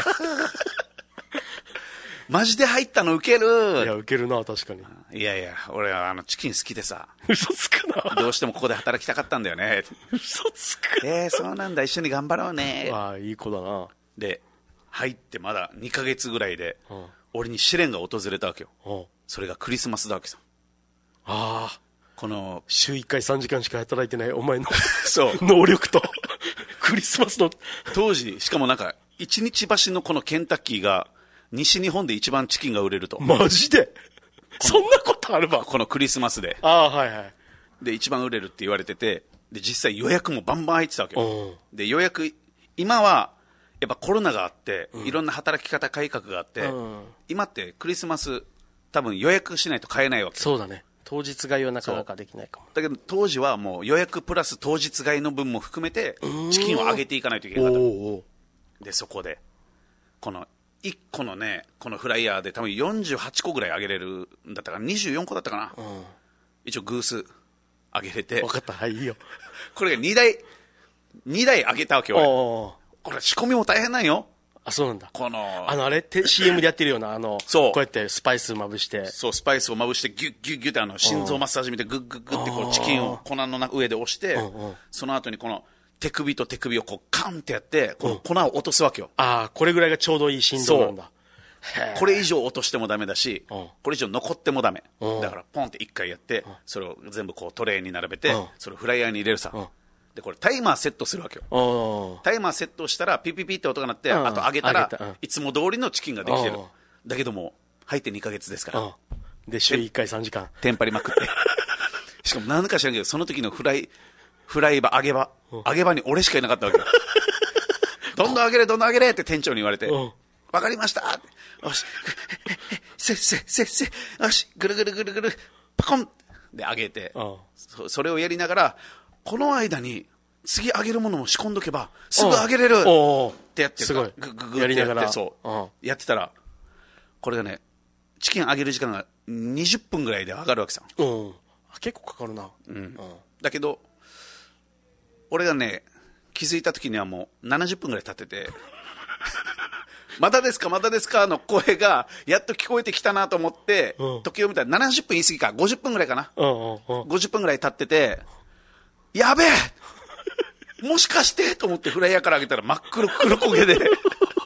マジで入ったのウケる。 いやウケるな、確かに。 いやいや俺はあのチキン好きでさ嘘つくな、 どうしてもここで働きたかったんだよね嘘つく。 えー、そうなんだ、一緒に頑張ろうね。 ああいい子だな。 で入ってまだにかげつぐらいで、うん、俺に試練が訪れたわけよ、うん、それがクリスマスだわけさ。 ああこの週いっかいさんじかんしか働いてないお前のそう能力とクリスマスの当時しかもなんか一日橋のこのケンタッキーが西日本で一番チキンが売れると。 マジでそんなことあるわ。 このクリスマスで、 ああはいはい、 で一番売れるって言われてて、で実際予約もバンバン入ってたわけよ。で予約今はやっぱコロナがあって、うん、いろんな働き方改革があって、うん、今ってクリスマス多分予約しないと買えないわけ。 そうだね、当日買いはなかなかできないかも。 だけど当時はもう予約プラス当日買いの分も含めてチキンを上げていかないといけなかった。でそこでこのいっこのねこのフライヤーで多分よんじゅうはちこぐらい上げれるんだったかな、にじゅうよんこだったかな、うん、一応グース上げれて。 分かった、はいいいよこれがにだいにだい上げたわけよ。これ仕込みも大変なんよ。 あ、そうなんだ。 このあのあれって シーエム でやってるようなあのそうこうやってスパイスまぶして、 そうスパイスをまぶしてギュッギュッギュッってあの心臓マッサージみたいにグッグッグッってこうチキンを粉の上で押して、その後にこの手首と手首をこうカンってやってこの粉を落とすわけよ。 ああこれぐらいがちょうどいい振動なんだ。 これ以上落としてもダメだし、これ以上残ってもダメだからポンっていっかいやって、それを全部こうトレーに並べて、それをフライヤーに入れるさ。でこれタイマーセットするわけよ。タイマーセットしたらピピピって音が鳴って、あと上げたらいつも通りのチキンができてる。だけども入ってにかげつですから、 で週いっかいさんじかんテンパりまくってしかも何か知らんけどその時のフライフライ場揚げ場揚げ場に俺しかいなかったわけよどんどん揚げれどんどん揚げれって店長に言われて、分かりました、よしせっせっせっせ、よしぐるぐるぐるぐるパコンで揚げて、そ, それをやりながらこの間に次揚げるものも仕込んどけばすぐ揚げれるってやってる。 すごいグググってやってそうやってたら、これがねチキン揚げる時間がにじゅっぷんぐらいで上がるわけさ。 うん結構かかるな。 うん、うん、だけど俺がね気づいた時にはもうななじゅっぷんぐらい経っててまだですかまだですかの声がやっと聞こえてきたなと思って、うん、時を見たらななじゅっぷん言い過ぎかごじゅっぷんぐらいかな、うんうんうん、ごじゅっぷんぐらい経ってて、やべえもしかしてと思ってフライヤーから上げたら真っ黒黒焦げでで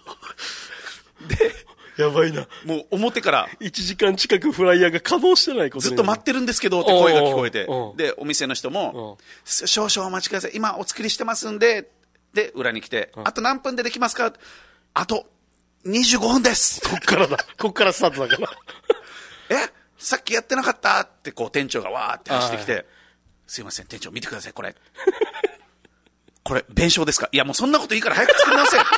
やばいな、 もう表からいちじかん近くフライヤーが稼働してないことずっと待ってるんですけどって声が聞こえて、でお店の人も少々お待ちください今お作りしてますんで、で裏に来てあと何分でできますか、あとにじゅうごふんですこっからだこっからスタートだからえさっきやってなかったってこう店長がわーって走ってきて、すいません店長見てくださいこれこれ弁償ですか、いやもうそんなこといいから早く作り直せ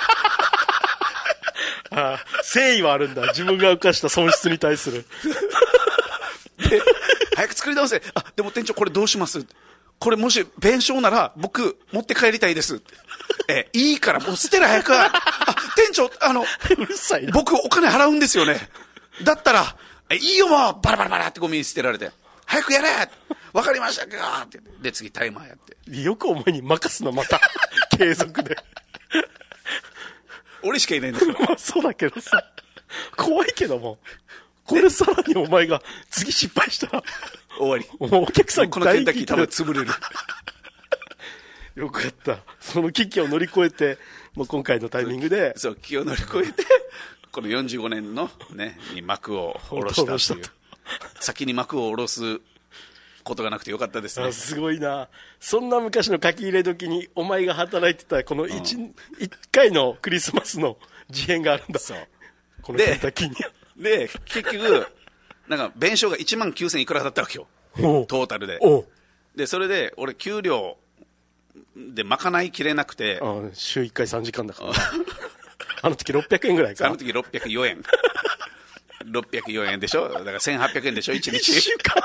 ああ誠意はあるんだ自分が犯した損失に対するで早く作り直せ、あでも店長これどうします、これもし弁償なら僕持って帰りたいですえいいからもう捨てる早くあ店長あのうるさいな僕お金払うんですよね、だったらえいいよもうバラバラバラってゴミに捨てられて早くやれ分かりましたかってで次タイマーやってよくお前に任すのまた継続で俺しかいないんだからまあそうだけどさ怖いけどもこれさらにお前が次失敗したら終わり、 もうお客さんこのケンタッキー多分潰れるよかった、その危機を乗り越えてもう今回のタイミングでそう危機を乗り越えてこのよんじゅうごねんのねに幕を下ろしたという先に幕を下ろすことがなくてよかったですね。 あすごいな。そんな昔の書き入れ時にお前が働いてたこの 1,、うん、いっかいのクリスマスの事変があるんだ。 そうこのケンタッキーにで, で結局なんか弁償がいちまんきゅうせんいくらだったわけよ、トータルで。でそれで俺給料で賄いきれなくて、 あ週いっかいさんじかんだからあの時ろっぴゃくえんぐらいか。 あの時ろっぴゃくよえんろっぴゃくよえんでしょ。だからせんはっぴゃくえんでしょいちにち。いっしゅうかん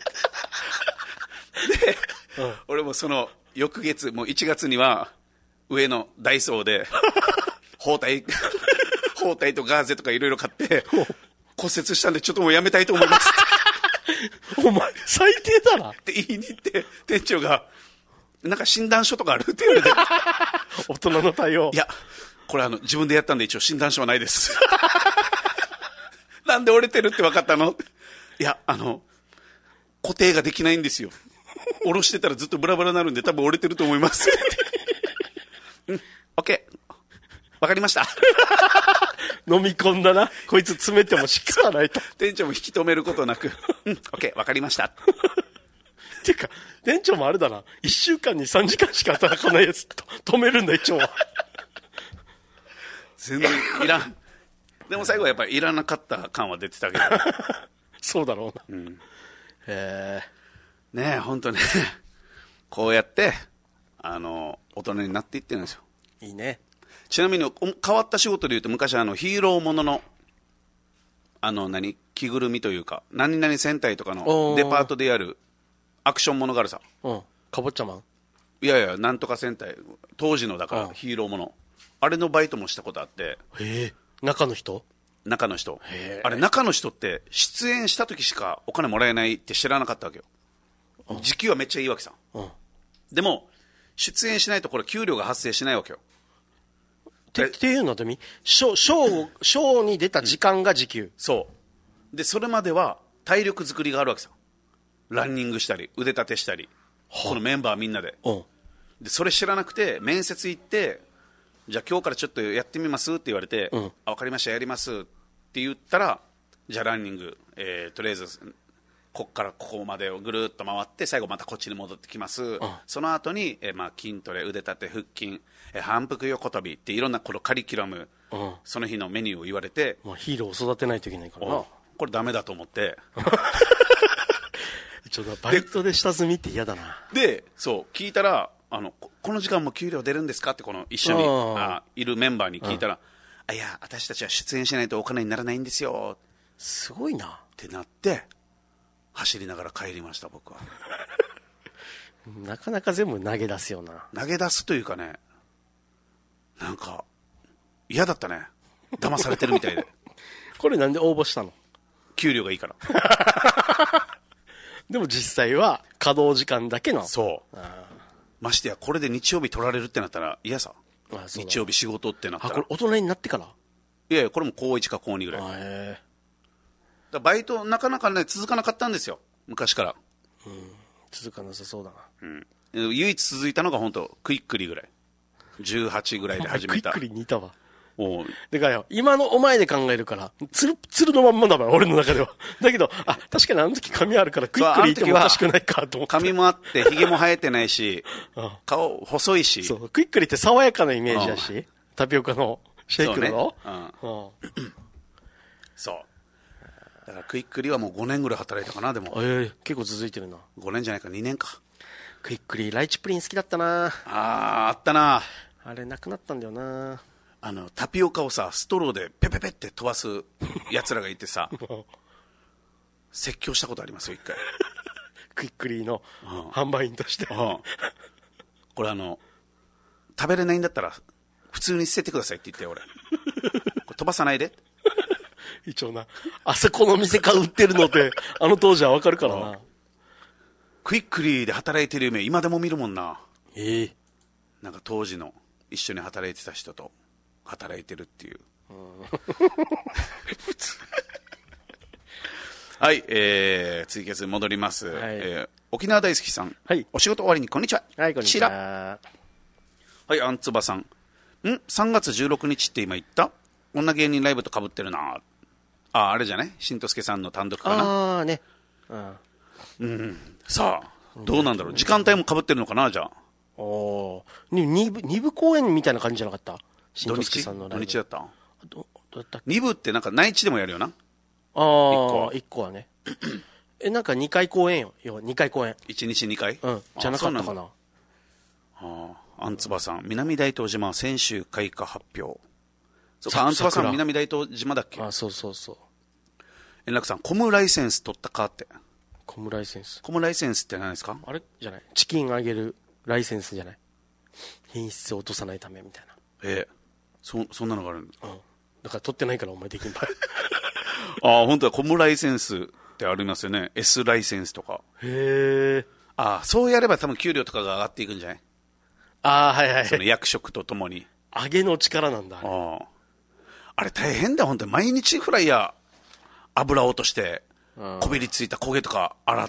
で、うん、俺もその翌月もういちがつには上のダイソーで包帯包帯とガーゼとかいろいろ買って骨折したんでちょっともうやめたいと思いますお前最低だなって言いに行って、店長がなんか診断書とかあるって言われて大人の対応。 いやこれあの自分でやったんで一応診断書はないですなんで折れてるって分かったの。いやあの固定ができないんですよ、下ろしてたらずっとブラブラになるんで多分折れてると思いますうん OK 分かりました飲み込んだなこいつ詰めても仕方ないと店長も引き止めることなくうん OK 分かりましたっていうか店長もあれだな、いっしゅうかんにさんじかんしか働かないやつと止めるんだ一応は全然いらん。でも最後はやっぱりいらなかった感は出てたけどそうだろうな、 うん、 へえねえ本当ねこうやってあの大人になっていってるんですよ。 いいね。 ちなみに変わった仕事でいうと昔あのヒーローもののあの何着ぐるみというか何々戦隊とかのデパートでやるアクションものがあるさ。 うんかぼっちゃマン。 いやいやなんとか戦隊当時のだからヒーローものあれのバイトもしたことあって。 へえ中の人中の人あれ中の人って出演した時しかお金もらえないって知らなかったわけよ。時給はめっちゃいいわけさ、うん、でも出演しないとこれ給料が発生しないわけよ。 てっていうのはショー、ショー、ショーに出た時間が時給、うん、 そうでそれまでは体力作りがあるわけさ。ランニングしたり腕立てしたり、このメンバーみんなで、うん、でそれ知らなくて面接行ってじゃあ今日からちょっとやってみますって言われて、うん、あ分かりましたやりますって言ったらじゃあランニング、えー、とりあえずこっからここまでをぐるっと回って最後またこっちに戻ってきます、うん、その後に、えーまあ、筋トレ腕立て腹筋、えー、反復横跳びっていろんなこのカリキュラム、うん、その日のメニューを言われて、 まあ、ヒーローを育てないといけないからな。 これダメだと思ってちょっとバイトで下積みって嫌だな。 でそう聞いたらあのこの時間も給料出るんですかってこの一緒にあいるメンバーに聞いたら、あいや私たちは出演しないとお金にならないんですよ。 すごいなってなって走りながら帰りました僕はなかなか全部投げ出すよな。 投げ出すというかねなんか嫌だったね騙されてるみたいでこれなんで応募したの。 給料がいいからでも実際は稼働時間だけの。 そうましてやこれで日曜日取られるってなったら嫌さ。 あ日曜日仕事ってなったら。 あこれ大人になってから。 いやいやこれも高いちか高にぐらい。あへだバイトなかなかね続かなかったんですよ昔から、 うん、続かなさそうだな、 うん、唯一続いたのが本当クイックリぐらいじゅうはちぐらいで始めた。 クイックリにいたわ。おでかよ今のお前で考えるからつるつるのまんまだわ俺の中ではだけどあ確かにあの時髪あるからクイックリいてもおかしくないかと思って。 髪もあってひげも生えてないし顔細いし。 そうクイックリって爽やかなイメージだしタピオカのシェイクのそう、ねうん、そうだからクイックリはもうごねんぐらい働いたかな。でも、 えー、結構続いてるな。 ごねんじゃないかにねんか。 クイックリライチプリン好きだったな。 あああったな。 あれなくなったんだよな。 あのタピオカをさストローでペペペって飛ばすやつらがいてさ説教したことありますよ一回クイックリの販売員として、うん、 これあの食べれないんだったら普通に捨ててくださいって言って俺これ飛ばさないで一応なあそこの店か売ってるのってあの当時は分かるからな。 クイックリで働いてる夢今でも見るもんな。 ええー、 なんか当時の一緒に働いてた人と働いてるっていう、うん、はい、えー、ツイキャスに戻ります、はいえー、沖縄大好きさん、はい、お仕事終わりにこんにちは。 はいこんにちは。 はい、あんつばさんんさんがつじゅうろくにちって今言った女芸人ライブと被ってるなあ。あれじゃないしんとすけさんの単独かな。 ああねうん、 うん、さあどうなんだろう、時間帯も被ってるのかな。じゃあおに二部二部公演みたいな感じじゃなかった？新之助さんのライブ。 土日だった。 どどうだったっけ？ に部ってなんか内地でもやるよな。 ああ、いっこはね。え、なんかにかい公演よ。要はにかい公演。 いちにちにかい？ うん。じゃなかったかな。 ああ、あんつばさん、南大東島先週開花発表。そうか、あんつばさん南大東島だっけ？ あ、そうそうそう。 円楽さん、コムライセンス取ったかって。 コムライセンス。 コムライセンスって何ですか？ あれじゃない。チキンあげるライセンスじゃない。品質を落とさないためみたいな。 ええ、そ、そんなのがあるんだ。 うん。だから取ってないからお前できんばい。 ああ、本当だ、コムライセンスってありますよね。S ライセンスとか。 へえ。 ああ、そうやれば多分給料とかが上がっていくんじゃない？ ああ、はいはい。 その役職とともに。 揚げの力なんだ。あれ。 ああ。あれ大変だよ、本当に。毎日フライヤー、油落として、こびりついた焦げとか洗って、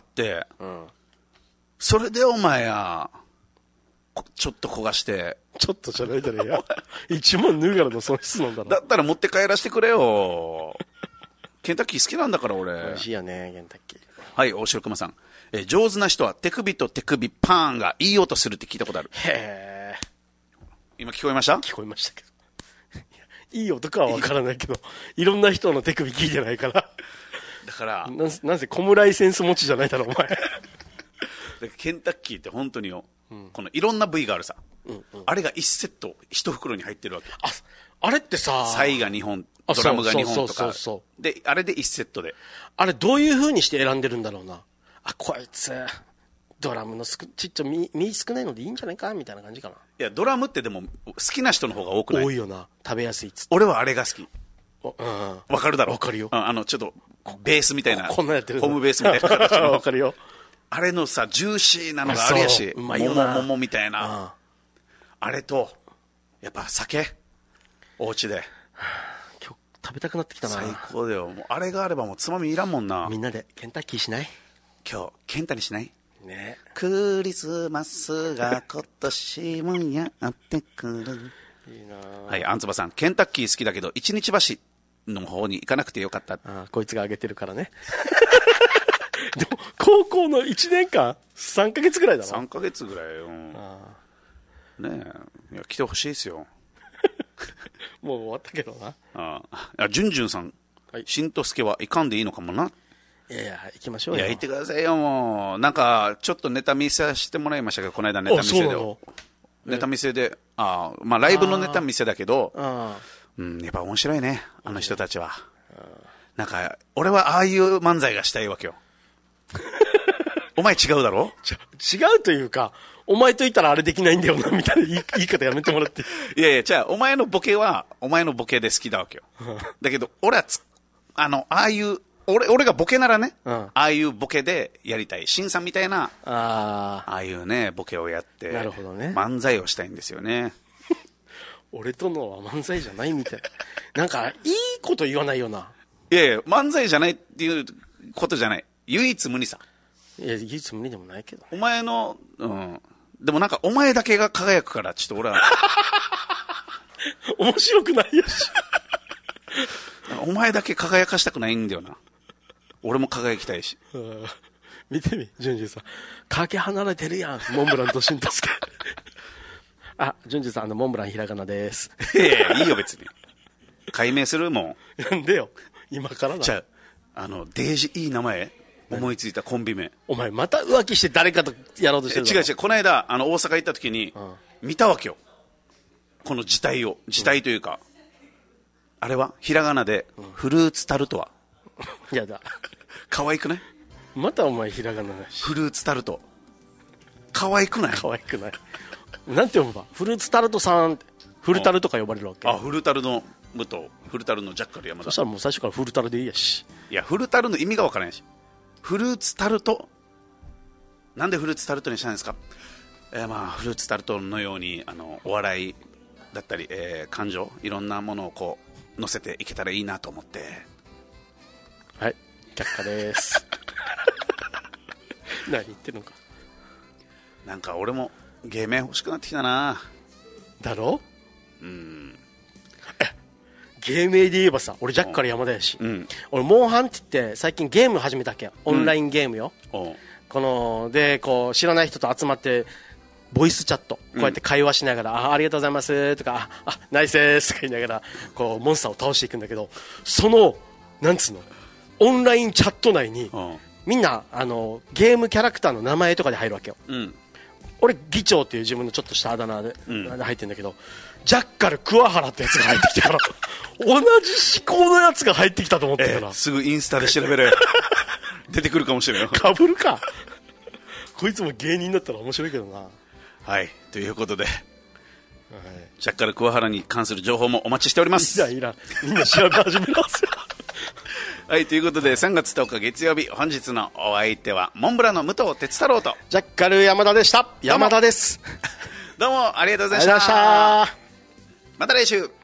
うん、それでお前や、ちょっと焦がして。 ちょっとじゃないだろや。一万脱がらの損失なんだろ。 だったら持って帰らせてくれよ。ケンタッキー好きなんだから俺。 美味しいよね、ケンタッキー。 はい、大城熊さん。え、上手な人は手首と手首パーンがいい音するって聞いたことある。 へー。 今聞こえました？ 聞こえましたけど。いい音かは分からないけど、いろんな人の手首聞いてないから。 だから、 な, なぜコムライセンス持ちじゃないだろ、お前。 ケンタッキーって本当によ、うん、このいろんな部位があるさ。うんうん、あれがいちセット、いち袋に入ってるわけ。 あ、あれってさ、 サイがにほん、ドラムがにほんとか。で、あれでいちセットで。 あれどういう風にして選んでるんだろうな。あ、こいつ、ドラムのすくちっちゃ身、身少ないのでいいんじゃないかみたいな感じかな。 いや、ドラムってでも好きな人の方が多くない？ 多いよな。食べやすいっつって。 俺はあれが好き。 わ、 うん、かるだろ？ わかるよ。 あの、ちょっと、ベースみたいな。 こんなやってる。 ホームベースみたいな形の。 わかるよ。 あれのさ、ジューシーなのがあるやし。 うまいよな。 ももももみたいな。あ, あれと、やっぱ酒。お家で。 今日食べたくなってきたな。 最高だよ。もうあれがあればもうつまみいらんもんな。 みんなでケンタッキーしない？ 今日、ケンタにしない？ ね。 クリスマスが今年もやってくる。 いいな。 はい、あんつばさん、ケンタッキー好きだけど一日橋の方に行かなくてよかった。 ああ、こいつがあげてるからね。でも高校のいちねんかんさんかげつぐらいだろ。 さんかげつぐらいよ。ああ、ねえ、いや来てほしいですよ。 もう終わったけどな。 ああ、ジュンジュンさん、はい、しんとすけはいかんでいいのかもな。 いやいや、行きましょうよ。 いや、行ってくださいよ、もう。なんか、ちょっとネタ見せしてもらいましたけど、この間ネタ見せで。ネタ見せで、ああ、まあ、ライブのネタ見せだけど、あうん、やっぱ面白いね、あの人たちは。なんか、俺はああいう漫才がしたいわけよ。お前違うだろ？ 違うというか、お前と言ったらあれできないんだよな、みたいな言い方やめてもらって。 いやいや、じゃあ、お前のボケは、お前のボケで好きだわけよ。だけど、俺はつ、あの、ああいう、俺、俺がボケならね、うん、ああいうボケでやりたい。シンさんみたいな、あああいうね、ボケをやって、 なるほどね。 漫才をしたいんですよね。 俺とのは漫才じゃないみたい。なんか、いいこと言わないよな。 いやいや、漫才じゃないっていうことじゃない。唯一無二さ。 いや、唯一無二でもないけど、ね。 お前の、うん。でもなんか、お前だけが輝くから、ちょっと俺は。 面白くないやし。 お前だけ輝かしたくないんだよな。俺も輝きたいし。 見てみ、ジュンジュンさん。かけ離れてるやん、モンブランとしんとすけ。あ、ジュンジュンさん、あの、モンブランひらがなです。 いやいや、いいよ、別に。解明するもん。なんでよ、今からな。 じゃあ、あの、デージいい名前思いついたコンビ名。 お前、また浮気して誰かとやろうとしてるの？ 違う違う、この間、あの、大阪行った時に、うん、見たわけよ。この字体を。字体というか。うんあれはひらがなで、うん、フルーツタルトはやだ可愛くない？ またお前ひらがなだしフルーツタルト可愛くない？ 可愛くないなんて読むばフルーツタルトさんってフルタルとか呼ばれるわけ。 あフルタルの武藤フルタルのジャッカル山田。 そしたらもう最初からフルタルでいいやし。 いやフルタルの意味が分からないしフルーツタルトなんでフルーツタルトにしたんですか？えー、まあフルーツタルトのようにあのお笑いだったり、えー、感情いろんなものをこう乗せていけたらいいなと思って。 はい却下です何言ってるのか。 なんか俺も芸名欲しくなってきたな。 だろ？ うん芸名で言えばさ、俺ジャッカル山田やし、 うん、 俺モンハンって言って最近ゲーム始めたっけ、オンラインゲームよ、うん、このでこう知らない人と集まってボイスチャットこうやって会話しながら、うん、あ, ありがとうございますとか、ああナイスですとか言いながらこうモンスターを倒していくんだけど、そのなんつうのオンラインチャット内に、うん、みんなあのゲームキャラクターの名前とかで入るわけよ、うん、俺議長っていう自分のちょっとしたあだ名で、うん、入ってるんだけど、ジャッカル桑原ってやつが入ってきたから同じ思考のやつが入ってきたと思ってから、えー、 すぐインスタで調べれ出てくるかもしれないよ。 かぶるかこいつも芸人だったら面白いけどな。 はいということで、はい、ジャッカル桑原に関する情報もお待ちしております。 いやいらみんな調べ始めますよはいということでさんがつとおか月曜日、本日のお相手はモンブランの武藤哲太郎とジャッカル山田でした。山田ですどうもありがとうございました。 ありがとうございました。 また来週。